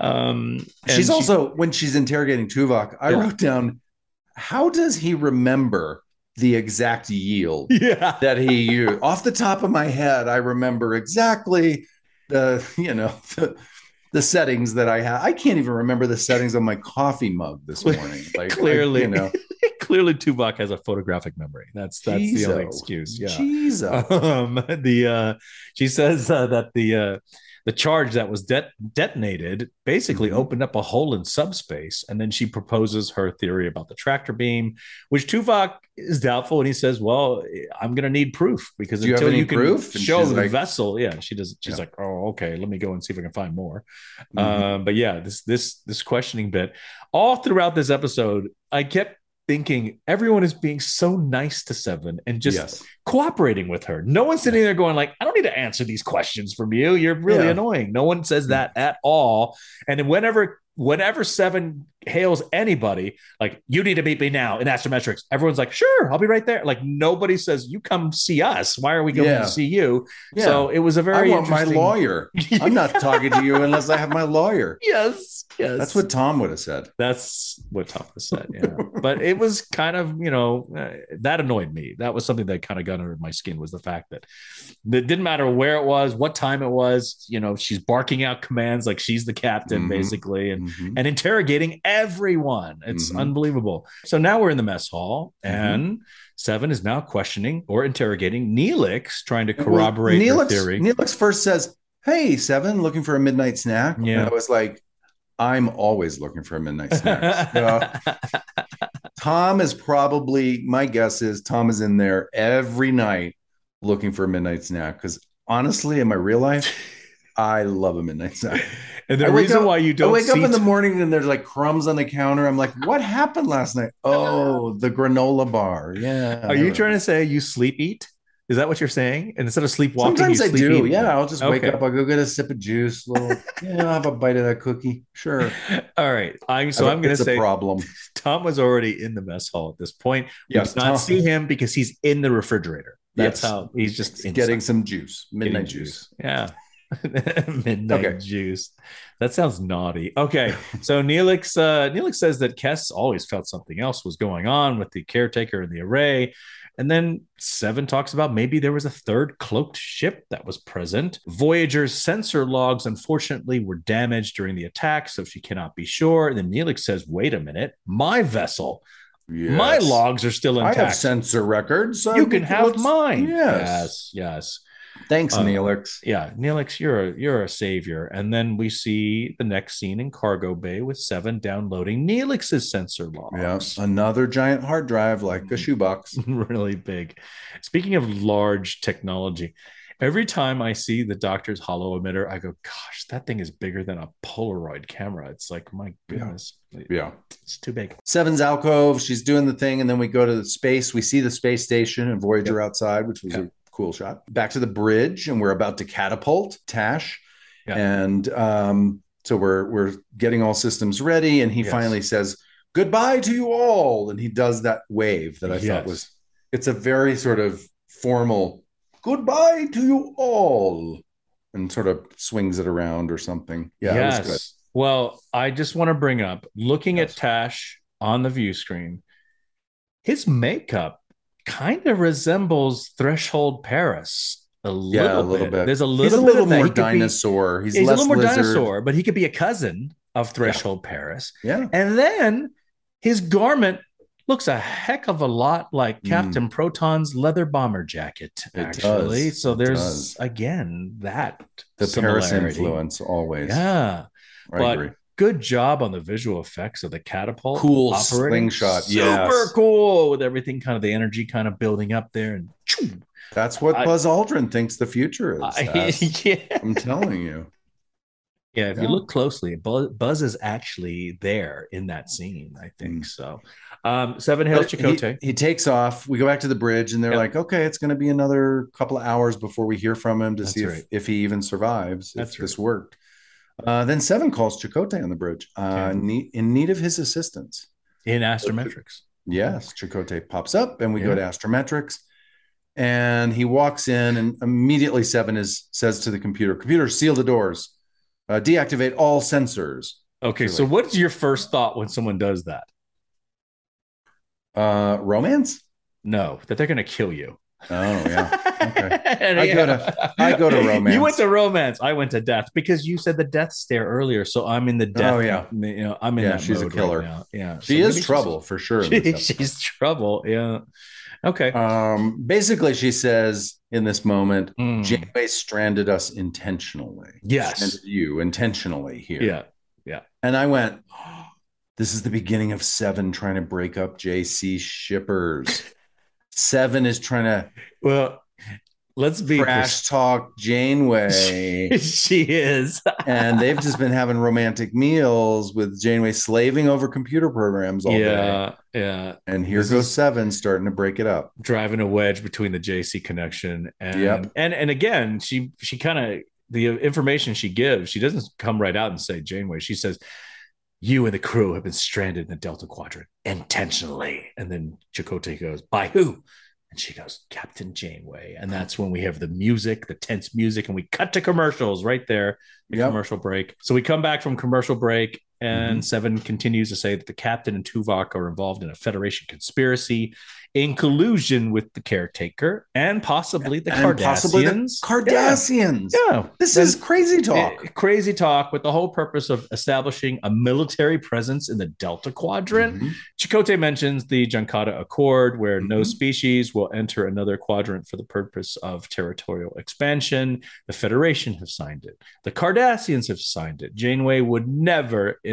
Um, she's she, also, when she's interrogating Tuvok, I yeah. wrote down, how does he remember the exact yield yeah. that he used? Off the top of my head, I remember exactly the, you know, the, the settings that I have. I can't even remember the settings on my coffee mug this morning. Like clearly, I, you know, clearly Tuvok has a photographic memory. That's that's Jeez-o. the only excuse. Yeah. Jesus. Um, the uh, she says uh, that the uh, the charge that was de- detonated basically mm-hmm. opened up a hole in subspace. And then she proposes her theory about the tractor beam, which Tuvok is doubtful. And he says, well, I'm going to need proof because Do until you, you can proof? show the like, vessel. Yeah, she does. She's yeah. like, oh, okay, let me go and see if I can find more. Mm-hmm. Uh, but yeah, this, this, this questioning bit all throughout this episode, I kept thinking everyone is being so nice to Seven and just yes. cooperating with her. No one's sitting there going like, I don't need to answer these questions from you. You're really yeah. annoying. No one says that at all. And then whenever, whenever Seven hails anybody, like, you need to meet me now in Astrometrics, everyone's like, sure, I'll be right there. Like, nobody says, you come see us. Why are we going yeah. to see you? Yeah. So it was a very I want my lawyer. I'm not talking to you unless I have my lawyer. Yes. Yes. That's what Tom would have said. That's what Tom would have said. Yeah. But it was kind of, you know, uh, that annoyed me. That was something that kind of got under my skin, was the fact that it didn't matter where it was, what time it was, you know, she's barking out commands like she's the captain, mm-hmm. basically, and, mm-hmm. and interrogating everyone. It's mm-hmm. unbelievable. So now we're in the mess hall, and mm-hmm. Seven is now questioning or interrogating Neelix, trying to corroborate well, Neelix, her theory. Neelix first says, hey, Seven, looking for a midnight snack? Yeah. And I was like, I'm always looking for a midnight snack. So, Tom is probably, my guess is Tom is in there every night looking for a midnight snack because honestly, in my real life, I love a midnight snack. And the I reason up, why you don't I wake see up in the t- morning and there's like crumbs on the counter. I'm like, what happened last night? Oh, the granola bar. Yeah. Are you trying to say you sleep eat? Is that what you're saying? And instead of sleepwalking, Sometimes you I sleep do. eat? Yeah, I'll just wake Okay. up. I'll go get a sip of juice. Little, yeah, I'll have a bite of that cookie. Sure. All right. I'm so I I'm going to it's say a problem. Tom was already in the mess hall at this point. We Yes, did not Tom. see him because he's in the refrigerator. That's Yes. how he's just He's inside. getting some juice, midnight Getting juice. Yeah. Midnight Okay. juice. That sounds naughty. Okay. So Neelix uh Neelix says that Kes always felt something else was going on with the caretaker and the array. And then Seven talks about maybe there was a third cloaked ship that was present. Voyager's sensor logs, unfortunately, were damaged during the attack, so she cannot be sure. And then Neelix says, wait a minute, my vessel, Yes. my logs are still intact. I have sensor records. So you can have looks, mine. Yes. Yes. Yes. Thanks, Uh, Neelix. Yeah, Neelix, you're a, you're a savior. And then we see the next scene in cargo bay with Seven downloading Neelix's sensor logs. Yeah, another giant hard drive like a shoebox. Really big. Speaking of large technology, every time I see the Doctor's holo emitter, I go, gosh, that thing is bigger than a Polaroid camera. It's like, my goodness. Yeah. It's too big. Seven's alcove. She's doing the thing. And then we go to the space. We see the space station and Voyager Yep. outside, which was Yep. a cool shot. Back to the bridge, and we're about to catapult Tash. Yep. And um, so we're we're getting all systems ready. And he Yes. finally says, goodbye to you all. And he does that wave that I Yes. thought was, it's a very sort of formal goodbye to you all, and sort of swings it around or something. Yeah, yes. it was good. Well, I just want to bring up looking Yes. at Tash on the view screen, his makeup kind of resembles Threshold Paris a little, Yeah, a little bit. bit. There's a little He's a bit little of that. more He could be- dinosaur. He's, he's a less little more lizard. dinosaur, but he could be a cousin of Threshold Paris. Yeah. And then his garment looks a heck of a lot like Mm. Captain Proton's leather bomber jacket, It actually. does. So It there's does. again that The Paris similarity. influence always. Yeah. I but agree. good job on the visual effects of the catapult. Cool operating. slingshot, Super yes. cool with everything kind of the energy kind of building up there. And choo, That's what I- Buzz Aldrin thinks the future is. I- That's- yeah. I'm telling you. Yeah, if Yeah. you look closely, Buzz, Buzz is actually there in that scene, I think. Mm. So, um, Seven Hills But Chakotay. He, he takes off. We go back to the bridge, and they're Yep. like, "Okay, it's going to be another couple of hours before we hear from him to That's see if, right. if he even survives. That's if this worked." Uh, then Seven calls Chakotay on the bridge, uh, Okay. need, in need of his assistance. In Astrometrics. Yes, Chakotay pops up, and we Yeah. go to Astrometrics, and he walks in, and immediately Seven is says to the computer, "Computer, seal the doors, uh, deactivate all sensors." Okay, You're so like- what's your first thought when someone does that? Uh, romance? No, that they're going to kill you. Oh yeah. Okay. And I go to- I go to romance. You went to romance. I went to death because you said the death stare earlier. So I'm in the death. Oh, yeah. You know, I'm in Yeah, that she's a mode killer. right now. Yeah, She so is maybe trouble for sure. in She's, this episode. she's trouble. Yeah. Okay. Um, basically, she says in this moment, Mm. Janeway stranded us intentionally. Yes. Stranded you intentionally here. Yeah. And I went, oh, this is the beginning of Seven trying to break up J C shippers. Seven is trying to Well, let's be trash talk Janeway. she is. And they've just been having romantic meals with Janeway slaving over computer programs all day. Yeah. Yeah. And here This goes is- Seven starting to break it up. Driving a wedge between the J C connection and Yep. and and again she she kind of the information she gives, she doesn't come right out and say Janeway. She says you and the crew have been stranded in the Delta Quadrant intentionally. And then Chakotay goes, by who? And she goes, Captain Janeway. And that's when we have the music, the tense music, and we cut to commercials right there, the Yep. commercial break. So we come back from commercial break, and Mhm. Seven continues to say that the captain and Tuvok are involved in a Federation conspiracy in collusion with the caretaker and possibly the And Cardassians. possibly the Cardassians. Yeah. Yeah. This Then- is crazy talk. Eh, crazy talk with the whole purpose of establishing a military presence in the Delta Quadrant. Mhm. Chakotay mentions the Jankata Accord, where no Mhm. species will enter another quadrant for the purpose of territorial expansion. The Federation have signed it. The Cardassians have signed it. Janeway would never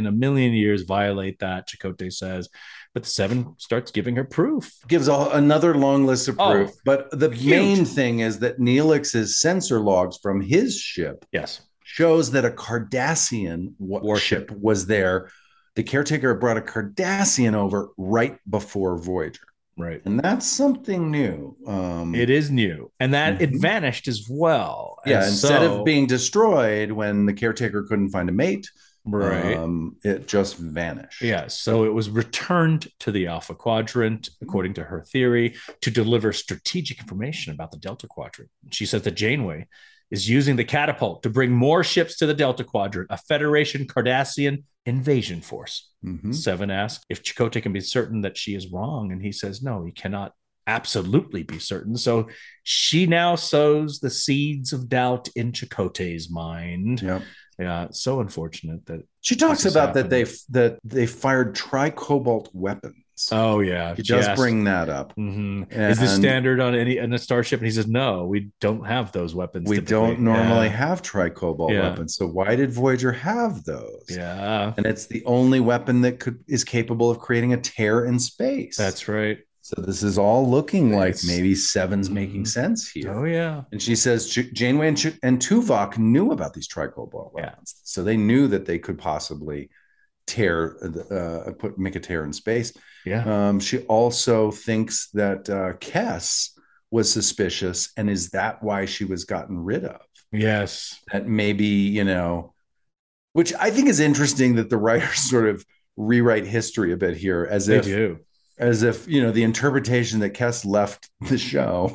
in a million years violate that, Chakotay says. But the Seven starts giving her proof. Gives all, another long list of proof. Oh, but the huge. main thing is that Neelix's sensor logs from his ship yes. shows that a Cardassian warship was there. The caretaker brought a Cardassian over right before Voyager. Right. And that's something new. Um, it is new. And that mm-hmm. it vanished as well. Yeah. And instead so, of being destroyed when the caretaker couldn't find a mate, right. Um, it just vanished. Yeah. So it was returned to the Alpha Quadrant, according to her theory, to deliver strategic information about the Delta Quadrant. She says that Janeway is using the catapult to bring more ships to the Delta Quadrant, a Federation Cardassian invasion force. Mm-hmm. Seven asks if Chakotay can be certain that she is wrong. And he says, no, he cannot absolutely be certain. So she now sows the seeds of doubt in Chakotay's mind. Yep. Yeah, so unfortunate that she talks about happened. that they that they fired tri-cobalt weapons. Oh yeah, he does bring that up. Mm-hmm. Is this standard on any in a starship? And he says, no, we don't have those weapons. We typically. don't normally yeah. have tri-cobalt yeah. weapons. So why did Voyager have those? Yeah, and it's the only weapon that could is capable of creating a tear in space. That's right. So this is all looking it's, like maybe Seven's mm-hmm. making sense here. Oh yeah. And she says Ch- Janeway and, Ch- and Tuvok knew about these tri-cobalt weapons, yeah. so they knew that they could possibly tear, uh, put make a tear in space. Yeah. Um, she also thinks that uh, Kes was suspicious, and is that why she was gotten rid of? Yes. That maybe, you know, which I think is interesting that the writers sort of rewrite history a bit here, as they if. do. As if, you know, the interpretation that Kes left the show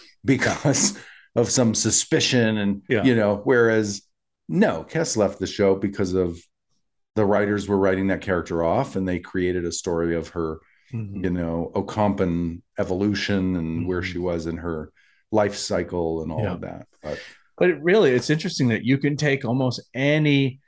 because of some suspicion and, yeah. you know, whereas no, Kes left the show because of the writers were writing that character off and they created a story of her, mm-hmm. you know, Ocampan evolution and mm-hmm. where she was in her life cycle and all yeah. of that. But, but it really, it's interesting that you can take almost any,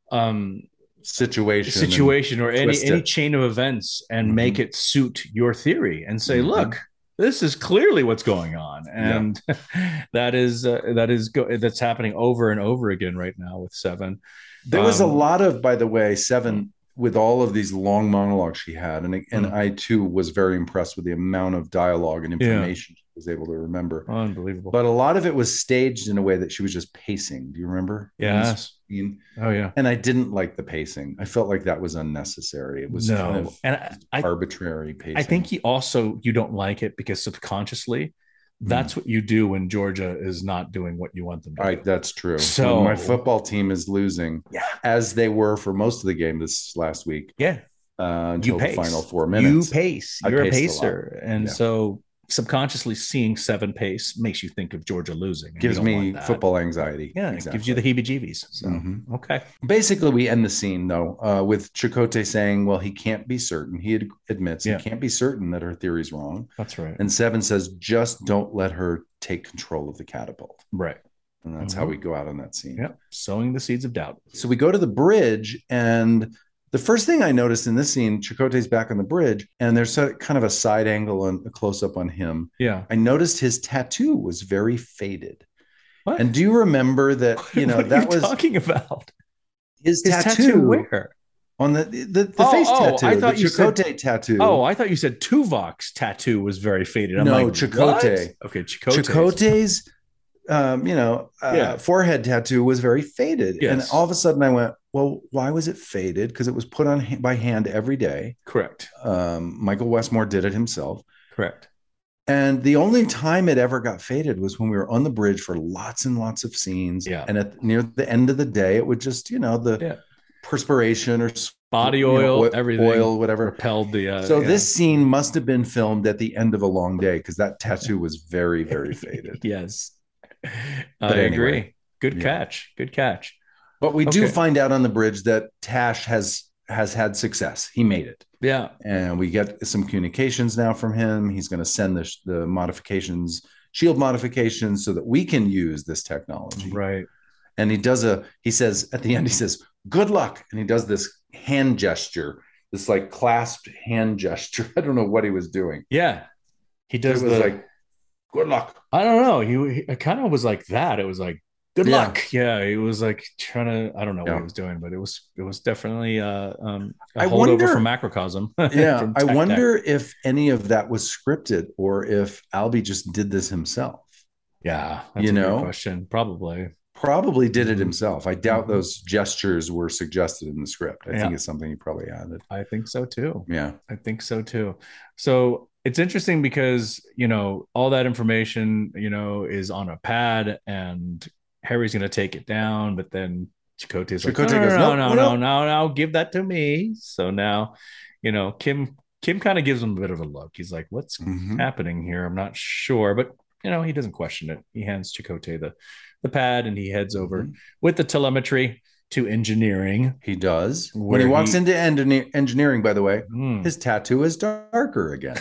um, situation situation or any it. any chain of events and mm-hmm. make it suit your theory and say, mm-hmm. look, this is clearly what's going on. And yeah. that is uh, that is go- that's happening over and over again right now with Seven. There um, was a lot of, by the way, Seven with all of these long monologues she had, and and mm-hmm. I too was very impressed with the amount of dialogue and information yeah. she was able to remember. Unbelievable. But a lot of it was staged in a way that she was just pacing. Do you remember? Yes. Oh yeah. And I didn't like the pacing. I felt like that was unnecessary. It was no. kind of and I, arbitrary pacing. I think you also you don't like it because subconsciously that's mm. what you do when Georgia is not doing what you want them to right, do. That's true. So when my football team is losing, yeah. as they were for most of the game this last week. Yeah. Uh, until the final four minutes. You pace. You're a pacer. A and yeah. so subconsciously seeing Seven pace makes you think of Georgia losing. Gives me football anxiety. Yeah, exactly. It gives you the heebie-jeebies. So, mm-hmm. okay. Basically, we end the scene, though, uh, with Chakotay saying, well, he can't be certain. He ad- admits yeah. he can't be certain that her theory's wrong. That's right. And Seven says, just don't let her take control of the catapult. Right. And that's mm-hmm. how we go out on that scene. Yeah, sowing the seeds of doubt. So we go to the bridge, and the first thing I noticed in this scene, Chakotay's back on the bridge, and there's a, kind of a side angle and a close up on him. Yeah. I noticed his tattoo was very faded. What? And do you remember that, you know, what that are you was talking about his, his tattoo, tattoo where? On the the, the oh, face oh, tattoo, I thought the you Chakotay said, tattoo. Oh, I thought you said Tuvok's tattoo was very faded. I'm no, like, Chakotay. What? Okay, Chakotay's. Chakotay's um, you know, uh, yeah. forehead tattoo was very faded. Yes. And all of a sudden I went, well, why was it faded? Because it was put on ha- by hand every day. Correct. Um, Michael Westmore did it himself. Correct. And the only time it ever got faded was when we were on the bridge for lots and lots of scenes. Yeah. And at near the end of the day, it would just, you know, the yeah. perspiration or body oil, you know, oil everything, oil, whatever, repelled the. Uh, so yeah. this scene must have been filmed at the end of a long day because that tattoo was very, very faded. Yes. But I anyway, agree. Good yeah. catch. Good catch. But we okay. do find out on the bridge that Tash has has had success. He made it. Yeah. And we get some communications now from him. He's going to send the, the modifications, shield modifications, so that we can use this technology. Right. And he does a, he says, at the end, he says, good luck. And he does this hand gesture, this like clasped hand gesture. I don't know what he was doing. Yeah. He does it was the, like, good luck. I don't know. He, he it kind of was like that. It was like, good Yeah. luck. Yeah, it was like trying to, I don't know Yeah. what he was doing, but it was it was definitely uh, um, a I holdover wonder- from Macrocosm. Yeah, from I Tech Deck. wonder if any of that was scripted or if Albie just did this himself. Yeah, that's You a know? good question. Probably. Probably did it Mhm. himself. I doubt Mhm. those gestures were suggested in the script. I Yeah. think it's something he probably added. I think so too. Yeah. I think so too. So it's interesting because, you know, all that information, you know, is on a pad and Harry's going to take it down, but then Chakotay's like, no, Chakotay no, goes, no, "Nope, no, no, no, no." no, no, give that to me. So now, you know, Kim, Kim kind of gives him a bit of a look. He's like, what's Mhm. happening here? I'm not sure, but you know, he doesn't question it. He hands Chakotay the, the pad and he heads over Mhm. with the telemetry to engineering. He does. When Where he walks he- into engineer- engineering, by the way, Hmm. his tattoo is darker again.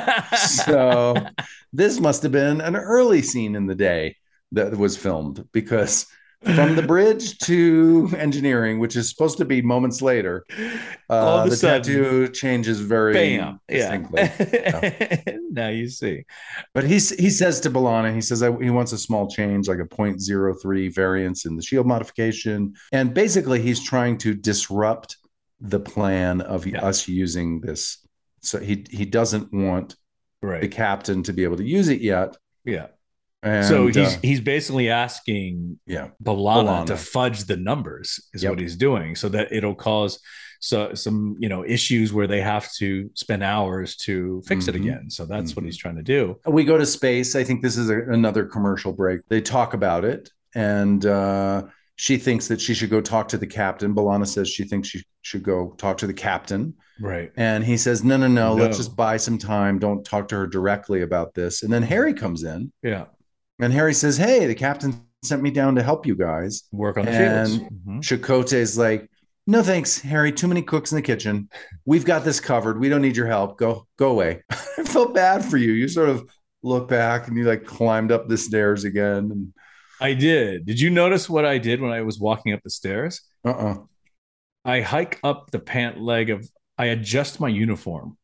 So this must have been an early scene in the day that was filmed, because from the bridge to engineering, which is supposed to be moments later, All uh, of a the sudden, tattoo changes very bam, yeah. distinctly. Now you see. But he he says to B'Elanna, he says he wants a small change, like a zero point zero three variance in the shield modification, and basically he's trying to disrupt the plan of Yeah. us using this. So he he doesn't want Right. the captain to be able to use it yet. Yeah. And, So he's uh, he's basically asking yeah, B'Elanna B'Elanna. to fudge the numbers is Yep. what he's doing, so that it'll cause so some you know issues where they have to spend hours to fix Mhm. it again. So that's what Mhm. he's trying to do. we go to space. I think this is a, another commercial break. They talk about it, and uh, she thinks that she should go talk to the captain. B'Elanna says she thinks she should go talk to the captain. Right. And he says, no, no, no, No. let's just buy some time. Don't talk to her directly about this. And then Harry comes in, Yeah. and Harry says, hey, the captain sent me down to help you guys. Work on the And shields. Mhm. Chakotay's like, no, thanks, Harry. Too many cooks in the kitchen. We've got this covered. We don't need your help. Go, go away. I felt bad for you. You sort of look back and you like climbed up the stairs again. And I did. Did you notice what I did when I was walking up the stairs? uh-uh. I hike up the pant leg of, I adjust my uniform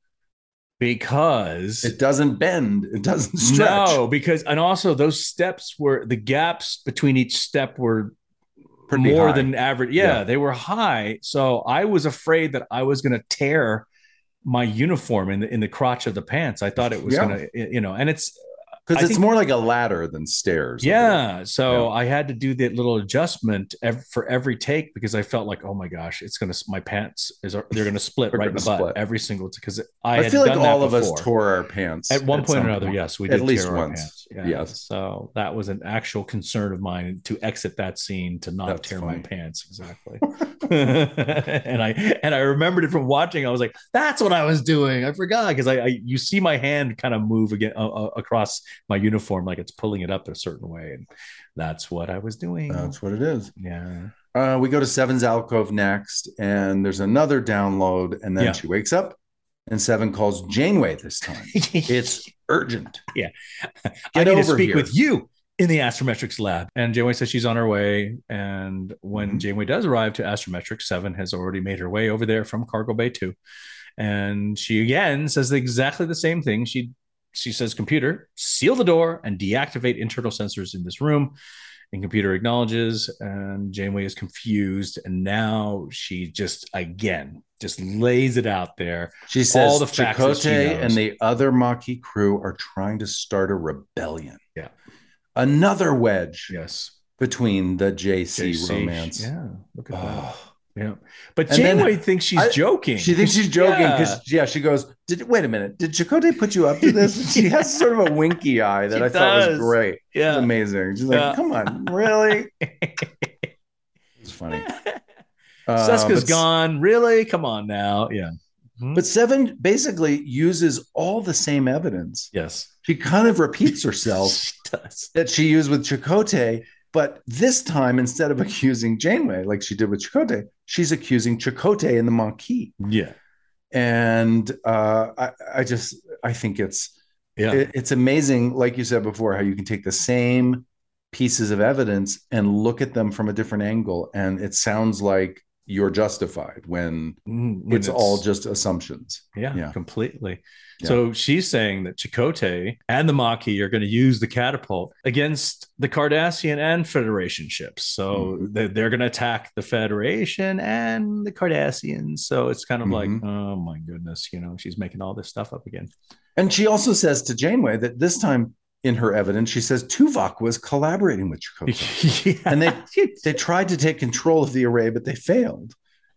because It doesn't bend. It doesn't stretch. no, because, and also those steps were, the gaps between each step were Pretty more high. than average. Yeah, Yeah. they were high. So I was afraid that I was going to tear my uniform in the, in the crotch of the pants. I thought it was Yeah. going to, you know, and it's, Because I it's think- more like a ladder than stairs. yeah. So Yeah. I had to do that little adjustment ev- for every take because I felt like, oh my gosh, it's gonna my pants is they're gonna split They're right in the gonna butt split. every single because I, I, had feel like done that all of us before. tore our pants At one point or some another. point. Yes, we At did least tear our once. pants. Yeah. Yes. So that was an actual concern of mine to exit that scene to not That's tear funny. my pants. Exactly. and I and I remembered it from watching. I was like, that's what I was doing. I forgot because I, I you see my hand kind of move again uh, uh, across my uniform like it's pulling it up a certain way, and that's what I was doing. That's what it is. Yeah. Uh, we go to Seven's alcove next, and there's another download, and then Yeah. she wakes up, and Seven calls Janeway this time. It's urgent. Yeah. Get I need to over speak here. with you in the Astrometrics lab. And Janeway says she's on her way. And when Mhm. Janeway does arrive to Astrometrics, Seven has already made her way over there from Cargo Bay two. And she again says exactly the same thing. She she says, computer, seal the door and deactivate internal sensors in this room. And computer acknowledges, and Janeway is confused. And now she just again just lays it out there. She says all the facts that she Chakotay knows. and the other Maquis crew are trying to start a rebellion. Yeah. Another wedge Yes. between the J C, J C, romance. Yeah. Look at that. Oh. Yeah. But And then- Janeway thinks she's I- joking. She thinks she's joking Yeah. because yeah. she goes, Did wait a minite, did Chakotay put you up to this? And she has sort of a winky eye that She I thought was does. great. It's Yeah. amazing. She's like, Yeah. come on, really? It's funny. Uh, Seska's but- gone. Really? Come on now. Yeah. Mhm. But Seven basically uses all the same evidence. yes. She kind of repeats herself She does. that she used with Chakotay, but this time instead of accusing Janeway like she did with Chakotay, she's accusing Chakotay and the Maquis. Yeah. And uh, I, I just I think it's Yeah. it- it's amazing, like you said before, how you can take the same pieces of evidence and look at them from a different angle, and it sounds like you're justified, when, when it's, it's all just assumptions. Yeah, Yeah. completely. Yeah. So she's saying that Chakotay and the Maquis are going to use the catapult against the Cardassian and Federation ships. So Mhm. they- they're going to attack the Federation and the Cardassians. So it's kind of like, Mhm. oh my goodness, you know, she's making all this stuff up again. And she also says to Janeway that this time in her evidence, she says Tuvok was collaborating with Chakotay. Yeah. And they they tried to take control of the array, but they failed.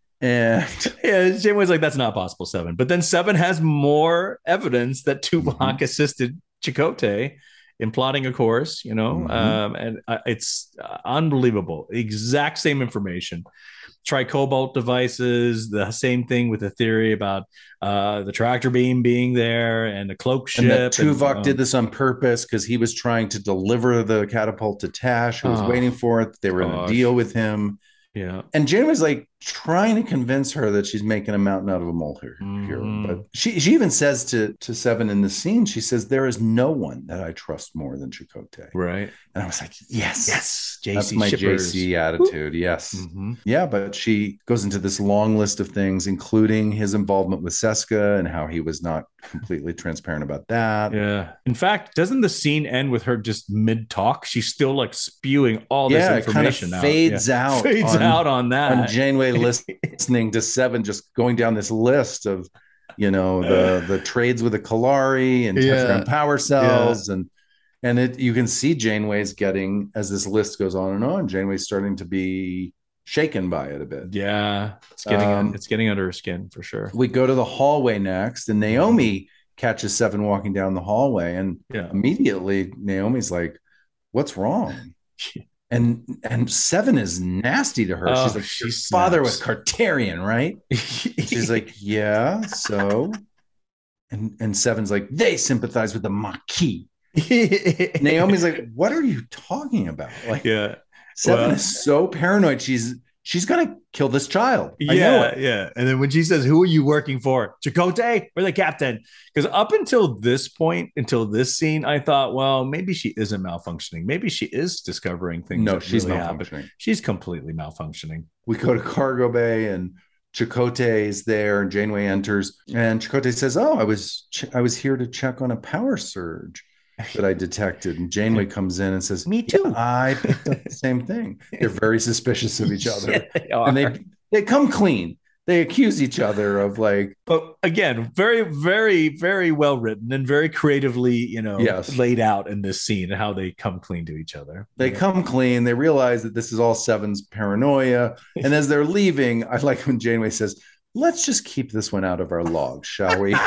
And Yeah, Janeway's like, that's not possible, Seven. But then Seven has more evidence that Tuvok Mhm. assisted Chakotay in plotting a course, you know, Mhm. um, and uh, it's uh, unbelievable. Exact same information. Tricobalt devices, the same thing with the theory about uh, the tractor beam being there and the cloak ship. and that Tuvok and, um, did this on purpose because he was trying to deliver the catapult to Tash, who was Oh, waiting for it. They were in a gosh. deal with him. Yeah. And Janeway's like trying to convince her that she's making a mountain out of a molehill here. Mhm. But she, she even says to, to Seven in the scene, she says, there is no one that I trust more than Chakotay. Right. And I was like, yes, Yes. J C that's my shippers. J C attitude. Yes. Mhm. Yeah, but she goes into this long list of things, including his involvement with Seska and how he was not completely transparent about that. Yeah. In fact, doesn't the scene end with her just mid talk? She's still like spewing all Yeah, this it kind of information out. fades Yeah. out Fades on- out on that. On Janeway listening to Seven, just going down this list of, you know, the the trades with the Kalari and Yeah. Tetragon power cells, and and it you can see Janeway's getting, as this list goes on and on, Janeway's starting to be shaken by it a bit. Yeah. It's getting Um, it's getting under her skin for sure. We go to the hallway next, and Naomi catches Seven walking down the hallway, and Yeah. immediately Naomi's like, "What's wrong?" And and Seven is nasty to her. Oh, She's like, she "Your father was snaps. Cartarian, right?" She's like, "Yeah, so." And and Seven's like, "They sympathize with the Maquis." Naomi's like, "What are you talking about?" Like, yeah. Seven well- is so paranoid. She's she's gonna kill this child. I know Yeah, it. yeah. And then when she says, "Who are you working for, Chakotay or the captain?" Because up until this point, until this scene, I thought, well, maybe she isn't malfunctioning. Maybe she is discovering things. No, that she's really not happen. functioning. She's completely malfunctioning. We go to cargo bay, and Chakotay is there, and Janeway enters, and Chakotay says, "Oh, I was ch- I was here to check on a power surge that I detected." And Janeway comes in and says, Me too. "Yeah, I picked up the same thing." They're very suspicious of each other, Yeah, they are. and they they come clean. They accuse each other of like, But again, very, very, very well written and very creatively, you know, Yes. laid out in this scene and how they come clean to each other. they come clean. They realize that this is all Seven's paranoia, and as they're leaving, I like when Janeway says, "Let's just keep this one out of our logs, shall we?"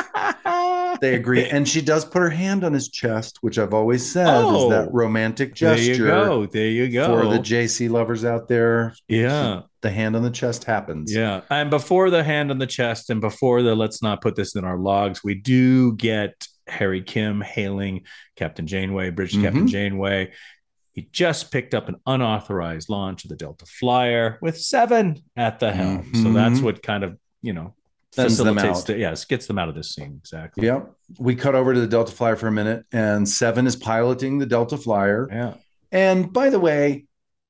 They agree, and she does put her hand on his chest, which I've always said Oh, is that romantic There gesture you go. There you go. for the J C lovers out there. yeah. The hand on the chest happens. Yeah. And before the hand on the chest and before the let's not put this in our logs, we do get Harry Kim hailing Captain Janeway, British Mhm. Captain Janeway. He just picked up an unauthorized launch of the Delta Flyer with Seven at the helm. So Mhm. that's what kind of, you know, Sends them facilitates out. the, yes, gets them out of this scene. Exactly. Yep. We cut over to the Delta Flyer for a minute, and Seven is piloting the Delta Flyer. Yeah. And by the way,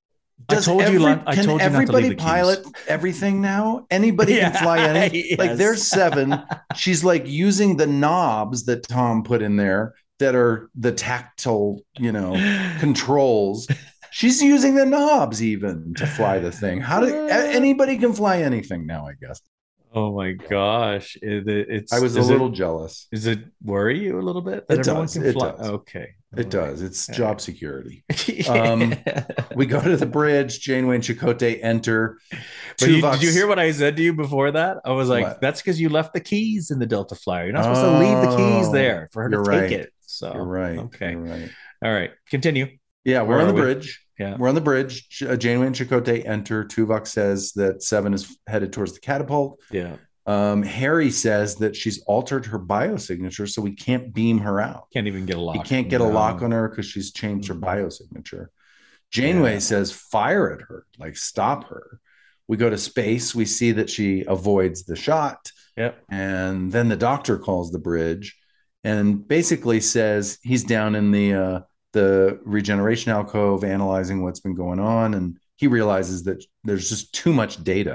I does told you every- not- I can told you not to everybody leave the keys. pilot everything now? Anybody Yeah, can fly any. Like yes. there's Seven. She's like using the knobs that Tom put in there that are the tactile, you know, controls. She's using the knobs even to fly the thing. How do a- anybody can fly anything now? I guess Oh my gosh. It, it- it's I was a does little It, jealous. does it worry you a little bit that It everyone does, can it fly? does. Okay. It does. It's Yeah. job security. Um, We go to the bridge. Janeway and Chakotay enter. But you, Tuvok's- did you hear what I said to you before that? I was like, What? that's because you left the keys in the Delta Flyer. You're not supposed to leave the keys Oh, there for her to you're take right. it. So You're right. Okay. You're right. All right. Continue. Yeah, we're Where on the are we? bridge. Yeah. We're on the bridge. J- uh, Janeway and Chakotay enter. Tuvok says that Seven is headed towards the catapult. Yeah. Um, Harry says that she's altered her biosignature, so we can't beam her out. Can't even get a lock. He can't get a No. lock on her because she's changed her Mhm. biosignature. Janeway Yeah. says, fire at her, like stop her. We go to space. We see that she avoids the shot. Yep. And then the doctor calls the bridge and basically says he's down in the uh, the regeneration alcove analyzing what's been going on. And he realizes that there's just too much data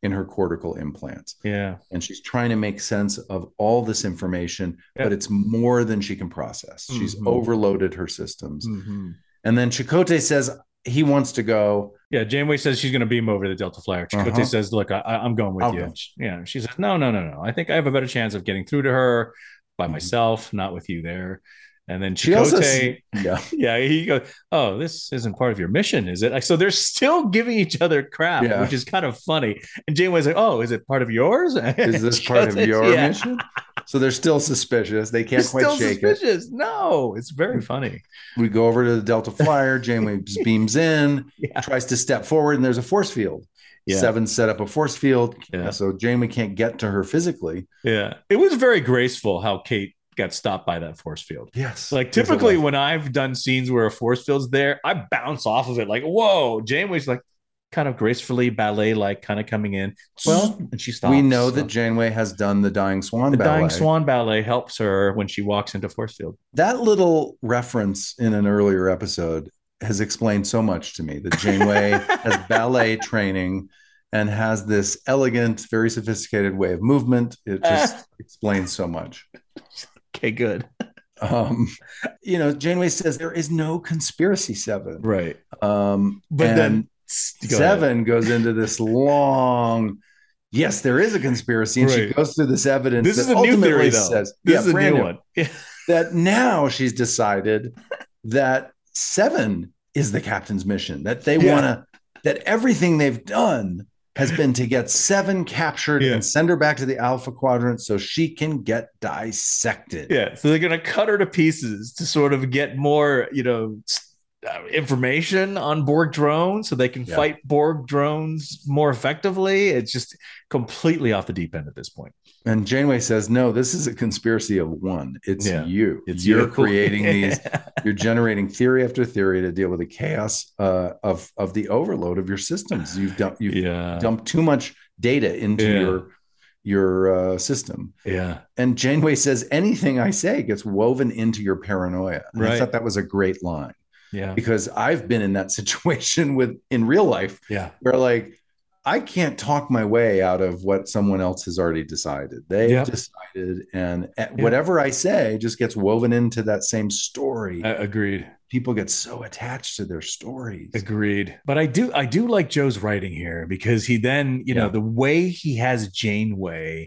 in her cortical implants. Yeah. And she's trying to make sense of all this information, yeah. but it's more than she can process. Mm-hmm. She's overloaded her systems. Mm-hmm. And then Chakotay says he wants to go. Yeah, Janeway says she's going to beam over the Delta Flyer. Chakotay uh-huh. says, look, I, I'm going with I'll you. She, yeah, she says, no, no, no, no. I think I have a better chance of getting through to her by mm-hmm. myself, not with you there. And then Chakotay, also, yeah. yeah, he goes, oh, this isn't part of your mission, is it? So they're still giving each other crap, yeah. which is kind of funny. And Janeway's like, oh, is it part of yours? Is this part of your yeah. mission? So they're still suspicious. They can't they're quite still shake suspicious. it. No, it's very funny. We go over to the Delta Flyer. Janeway beams in, yeah. tries to step forward, and there's a force field. Yeah. Seven set up a force field. Yeah. So Janeway can't get to her physically. Yeah. It was very graceful how Kate got stopped by that force field. Yes. Like typically when I've done scenes where a force field's there, I bounce off of it like, whoa. Janeway's like kind of gracefully ballet like kind of coming in. Well, and she stops. We know so. that Janeway has done the Dying Swan the ballet. Dying Swan ballet helps her when she walks into force field. That little reference in an earlier episode has explained so much to me that Janeway has ballet training and has this elegant, very sophisticated way of movement. It just explains so much. Okay, good. Um, you know, Janeway says there is no conspiracy, Seven. Right. Um, but then go Seven ahead. goes into this long, yes, there is a conspiracy. And right. she goes through this evidence. This is a new theory, though. Says, this yeah, is a new, new one. Yeah. That now she's decided that Seven is the captain's mission, that they yeah. want to, that everything they've done has been to get Seven captured yeah. and send her back to the Alpha Quadrant so she can get dissected. Yeah. So they're going to cut her to pieces to sort of get more, you know, uh, information on Borg drones so they can yeah. fight Borg drones more effectively. It's just completely off the deep end at this point. And Janeway says, no, this is a conspiracy of one. It's yeah. you. It's You're you. creating these, you're generating theory after theory to deal with the chaos uh, of, of the overload of your systems. You've dumped, you've yeah. dumped too much data into yeah. your, your uh, system. Yeah. And Janeway says, anything I say gets woven into your paranoia. And right. I thought that was a great line. Yeah. Because I've been in that situation with in real life. Yeah. Where like, I can't talk my way out of what someone else has already decided. They've yep. decided, and yep. whatever I say just gets woven into that same story. Uh, agreed. People get so attached to their stories. Agreed. But I do, I do like Joe's writing here because he then, you yeah. know, the way he has Janeway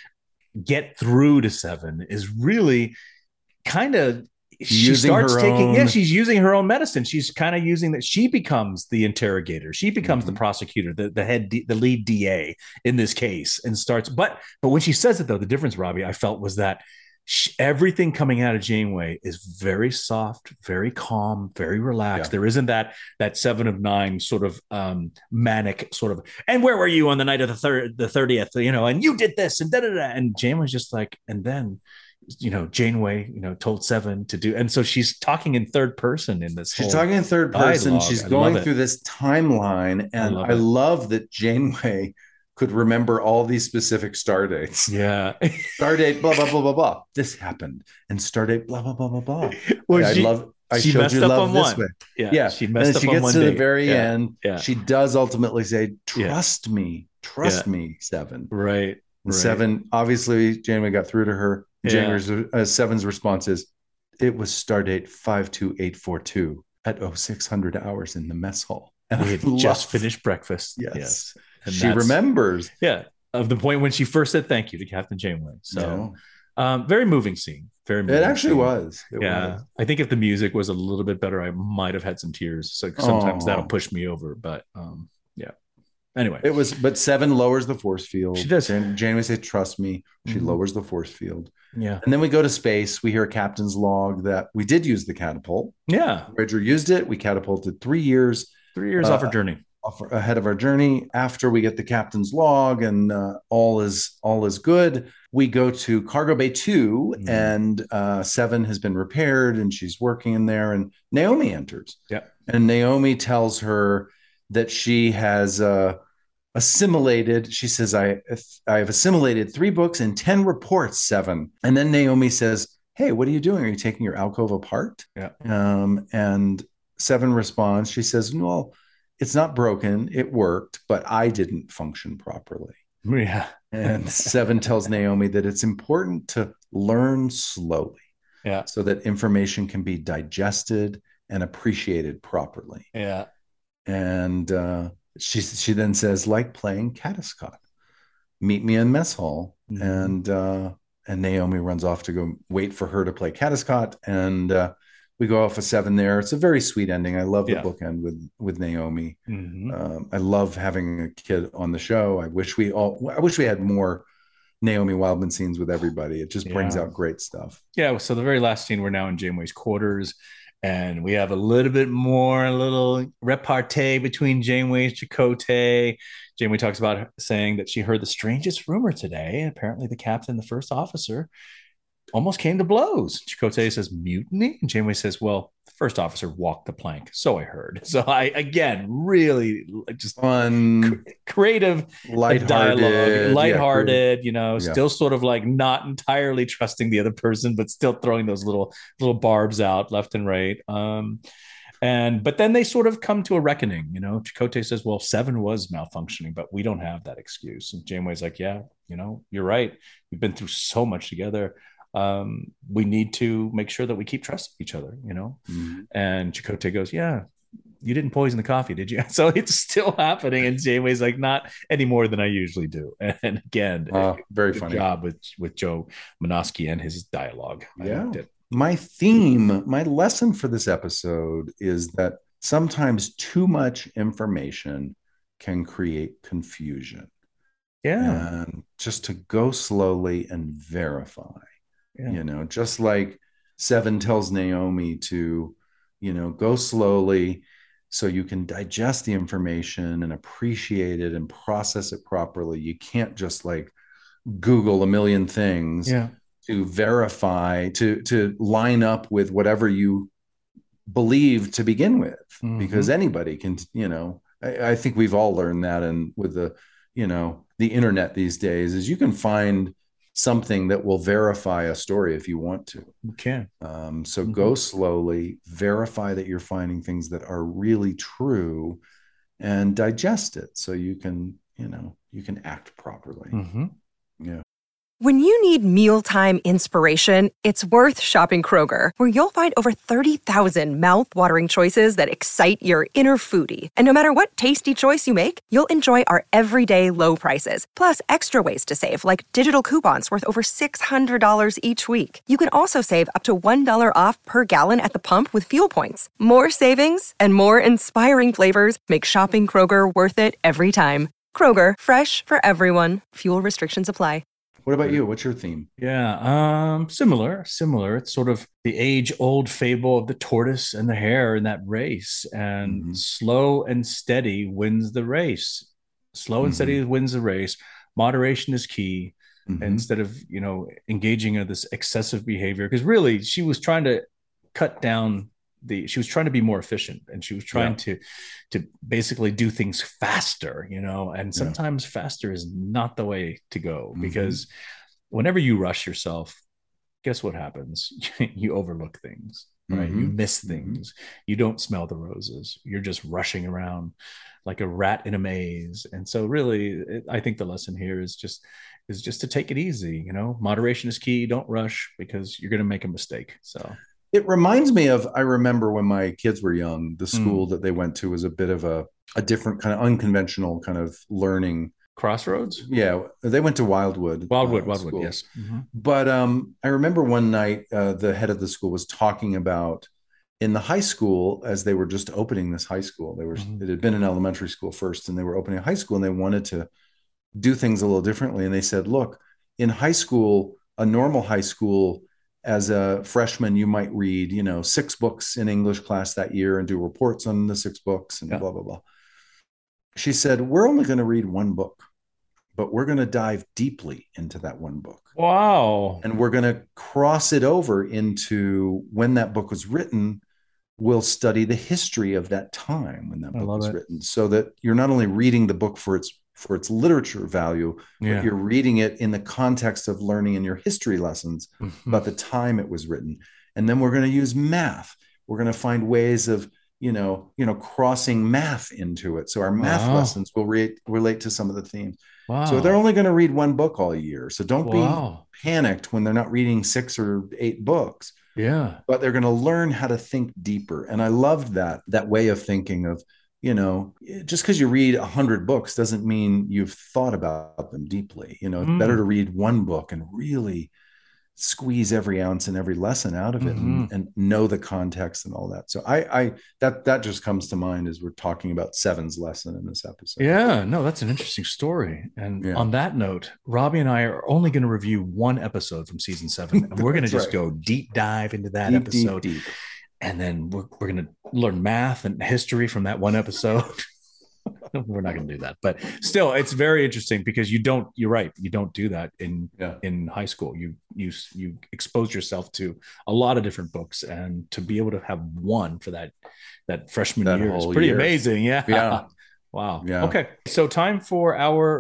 get through to Seven is really kind of. She using starts taking, own... yeah, she's using her own medicine. She's kind of using that. She becomes the interrogator. She becomes mm-hmm. the prosecutor, the, the head, D, the lead D A in this case, and starts. But, but when she says it, though, the difference, Robbie, I felt was that she, everything coming out of Janeway is very soft, very calm, very relaxed. Yeah. There isn't that that Seven of Nine sort of um, manic sort of. And where were you on the night of the third, the thirtieth? You know, and you did this and da da da. And Janeway's just like, and then. You know, Janeway, you know, told Seven to do. And so she's talking in third person in this. She's talking in third person. Dialogue. She's going through this timeline. And I love, I love that Janeway could remember all these specific star dates. Yeah. Star date, blah, blah, blah, blah, blah. This happened. And star date, blah, blah, blah, blah, blah. Well, she, I love I she showed you love this one. way. Yeah. yeah. She messed and up she on gets one to date. the very yeah. end. Yeah. She does ultimately say, trust yeah. me. Trust yeah. me, Seven. Right. And right. Seven, obviously, Janeway got through to her. Janeway's yeah. uh, Seven's response is, it was stardate five two eight four two at oh six hundred hours in the mess hall. And we had just finished breakfast. Yes. yes. And she remembers. Yeah. Of the point when she first said thank you to Captain Janeway. So yeah. um, very moving scene. Very moving It actually scene. was. It yeah. was. I think if the music was a little bit better, I might have had some tears. So sometimes oh. that'll push me over. But um, yeah. Anyway, it was, but Seven lowers the force field. She does. And Janeway said, trust me. She mm-hmm. lowers the force field. Yeah. And then we go to space. We hear a captain's log that we did use the catapult. Yeah. Voyager used it. We catapulted three years. Three years uh, off our journey. Off, ahead of our journey. After we get the captain's log and uh, all is all is good, we go to Cargo Bay two mm-hmm. and uh, Seven has been repaired and she's working in there. And Naomi enters. Yeah. And Naomi tells her that she has uh, assimilated. She says, I, I have assimilated three books and ten reports, Seven. And then Naomi says, hey, what are you doing? Are you taking your alcove apart? Yeah. Um, and Seven responds, she says, well, it's not broken. It worked, but I didn't function properly. Yeah. And seven tells Naomi that it's important to learn slowly. Yeah. So that information can be digested and appreciated properly. Yeah. And uh, she she then says, like playing caddiscot, meet me in mess hall. Mm-hmm. And uh, and Naomi runs off to go wait for her to play caddiscot. And uh, we go off a seven there. It's a very sweet ending. I love the yeah. bookend with with Naomi. Mm-hmm. Um, I love having a kid on the show. I wish we all. I wish we had more Naomi Wildman scenes with everybody. It just brings yeah. out great stuff. Yeah. So the very last scene, we're now in Janeway's quarters, and we have a little bit more, a little repartee between Janeway and Chakotay. Janeway talks about saying that she heard the strangest rumor today. Apparently, the captain, the first officer, almost came to blows. Chakotay says, mutiny? And Janeway says, well, the first officer walked the plank. So I heard. So I, again, really just fun, cr- creative lighthearted, dialogue, lighthearted, yeah, you know, yeah. still sort of like not entirely trusting the other person, but still throwing those little, little barbs out left and right. Um, and, but then they sort of come to a reckoning, you know. Chakotay says, well, seven was malfunctioning, but we don't have that excuse. And Janeway's like, yeah, you know, you're right. We've been through so much together. Um, we need to make sure that we keep trusting each other, you know? Mm-hmm. And Chakotay goes, yeah, you didn't poison the coffee, did you? So it's still happening. And Janeway's like, not any more than I usually do. And again, uh, very good funny job with, with Joe Menosky and his dialogue. Yeah. My theme, my lesson for this episode is that sometimes too much information can create confusion. Yeah. And just to go slowly and verify. Yeah. You know, just like Seven tells Naomi to, you know, go slowly so you can digest the information and appreciate it and process it properly. You can't just like Google a million things yeah. to verify, to, to line up with whatever you believe to begin with, mm-hmm. because anybody can, you know, I, I think we've all learned that. And with the, you know, the internet these days is you can find something that will verify a story if you want to. You can. Um, so mm-hmm. go slowly, verify that you're finding things that are really true and digest it so you can, you know, you can act properly. Mm-hmm. Yeah. When you need mealtime inspiration, it's worth shopping Kroger, where you'll find over thirty thousand mouth-watering choices that excite your inner foodie. And no matter what tasty choice you make, you'll enjoy our everyday low prices, plus extra ways to save, like digital coupons worth over six hundred dollars each week. You can also save up to one dollar off per gallon at the pump with fuel points. More savings and more inspiring flavors make shopping Kroger worth it every time. Kroger, fresh for everyone. Fuel restrictions apply. What about you? What's your theme? Yeah, um, similar, similar. It's sort of the age-old fable of the tortoise and the hare in that race, and mm-hmm. slow and steady wins the race. Slow and mm-hmm. steady wins the race. Moderation is key. Mm-hmm. Instead of, you know, engaging in this excessive behavior, because really she was trying to cut down the. She was trying to be more efficient, and she was trying yeah. to, to basically do things faster, you know. And sometimes yeah. faster is not the way to go, mm-hmm. because whenever you rush yourself, guess what happens? You overlook things, right? Mm-hmm. You miss things. Mm-hmm. You don't smell the roses. You're just rushing around like a rat in a maze. And so really, it, I think the lesson here is just, is just to take it easy. You know, moderation is key. Don't rush, because you're going to make a mistake. So it reminds me of, I remember when my kids were young, the school mm. that they went to was a bit of a, a different kind of unconventional kind of learning. Crossroads? Yeah. They went to Wildwood. Wildwood, uh, Wildwood, school. yes. Mm-hmm. But um, I remember one night, uh, the head of the school was talking about in the high school, as they were just opening this high school, they were, mm-hmm. it had been an elementary school first, and they were opening a high school, and they wanted to do things a little differently. And they said, look, in high school, a normal high school, as a freshman, you might read, you know, six books in English class that year and do reports on the six books and yeah. blah, blah, blah. She said, we're only going to read one book, but we're going to dive deeply into that one book. Wow. And we're going to cross it over into when that book was written. We'll study the history of that time when that book was it. written, so that you're not only reading the book for its for its literature value, yeah. but you're reading it in the context of learning in your history lessons mm-hmm. about the time it was written. And then we're going to use math. We're going to find ways of you know, you know, crossing math into it. So our math Wow. lessons will re- relate to some of the themes. Wow. So they're only going to read one book all year. So don't Wow. be panicked when they're not reading six or eight books. Yeah. But they're going to learn how to think deeper. And I loved that, that way of thinking of, you know, just because you read a hundred books doesn't mean you've thought about them deeply. You know, it's Mm. better to read one book and really squeeze every ounce and every lesson out of it, Mm-hmm. and, and know the context and all that. So I, I, that, that just comes to mind as we're talking about Seven's lesson in this episode. Yeah, no, that's an interesting story. And Yeah. on that note, Robbie and I are only going to review one episode from season seven, and we're going to That's just right. go deep dive into that Deep, episode. deep, deep. And then we're, we're going to learn math and history from that one episode. We're not going to do that, but still, it's very interesting because you don't, you're right. You don't do that in, Yeah. in high school. You, you, you expose yourself to a lot of different books, and to be able to have one for that, that freshman That year is whole pretty year. amazing. Yeah. Yeah. Wow. Yeah. Okay. So time for our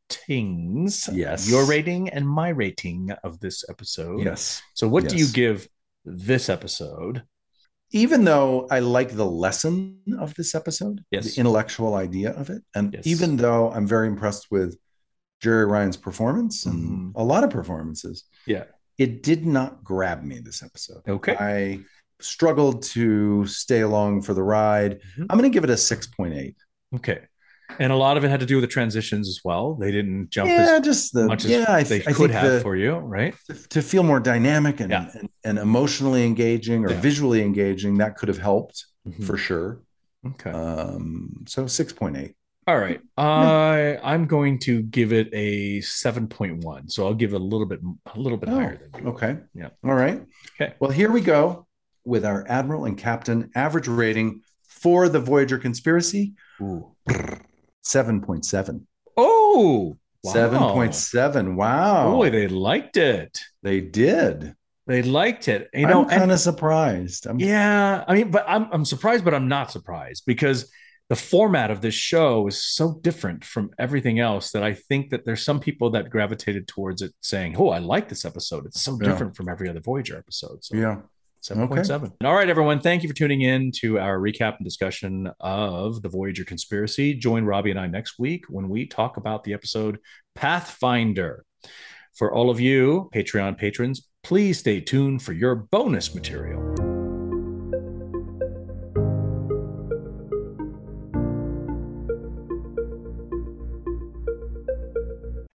ratings. Yes. Your rating and my rating of this episode. Yes. So what do you Yes. give this episode? Even though I like the lesson of this episode, Yes. the intellectual idea of it, and Yes. even though I'm very impressed with Jerry Ryan's performance and Mhm. a lot of performances, Yeah. it did not grab me this episode. Okay. I struggled to stay along for the ride. Mhm. I'm going to give it a six point eight. Okay. And a lot of it had to do with the transitions as well. They didn't jump Yeah, as just the much as yeah, I, they th- I could think have the, for you, right? to feel more dynamic and, Yeah. and, and emotionally engaging or Yeah. visually engaging, that could have helped Mhm. for sure. Okay. Um, so six point eight. All right. I I'm going to give it a seven point one. So I'll give it a little bit a little bit Oh, higher than you. okay. Yeah. All right. Okay. Well, here we go with our Admiral and Captain average rating for the Voyager conspiracy. Ooh. seven point seven. Oh, wow. seven point seven. Wow. Boy, they liked it. They did. They liked it. You know, I'm kind and of surprised. I'm, yeah, I mean, but I'm I'm surprised, but I'm not surprised because the format of this show is so different from everything else that I think that there's some people that gravitated towards it saying, "Oh, I like this episode. It's so Yeah. different from every other Voyager episode." So yeah. seven point seven. All right, everyone. Thank you for tuning in to our recap and discussion of the Voyager conspiracy. Join Robbie and I next week when we talk about the episode Pathfinder. For all of you Patreon patrons, please stay tuned for your bonus material.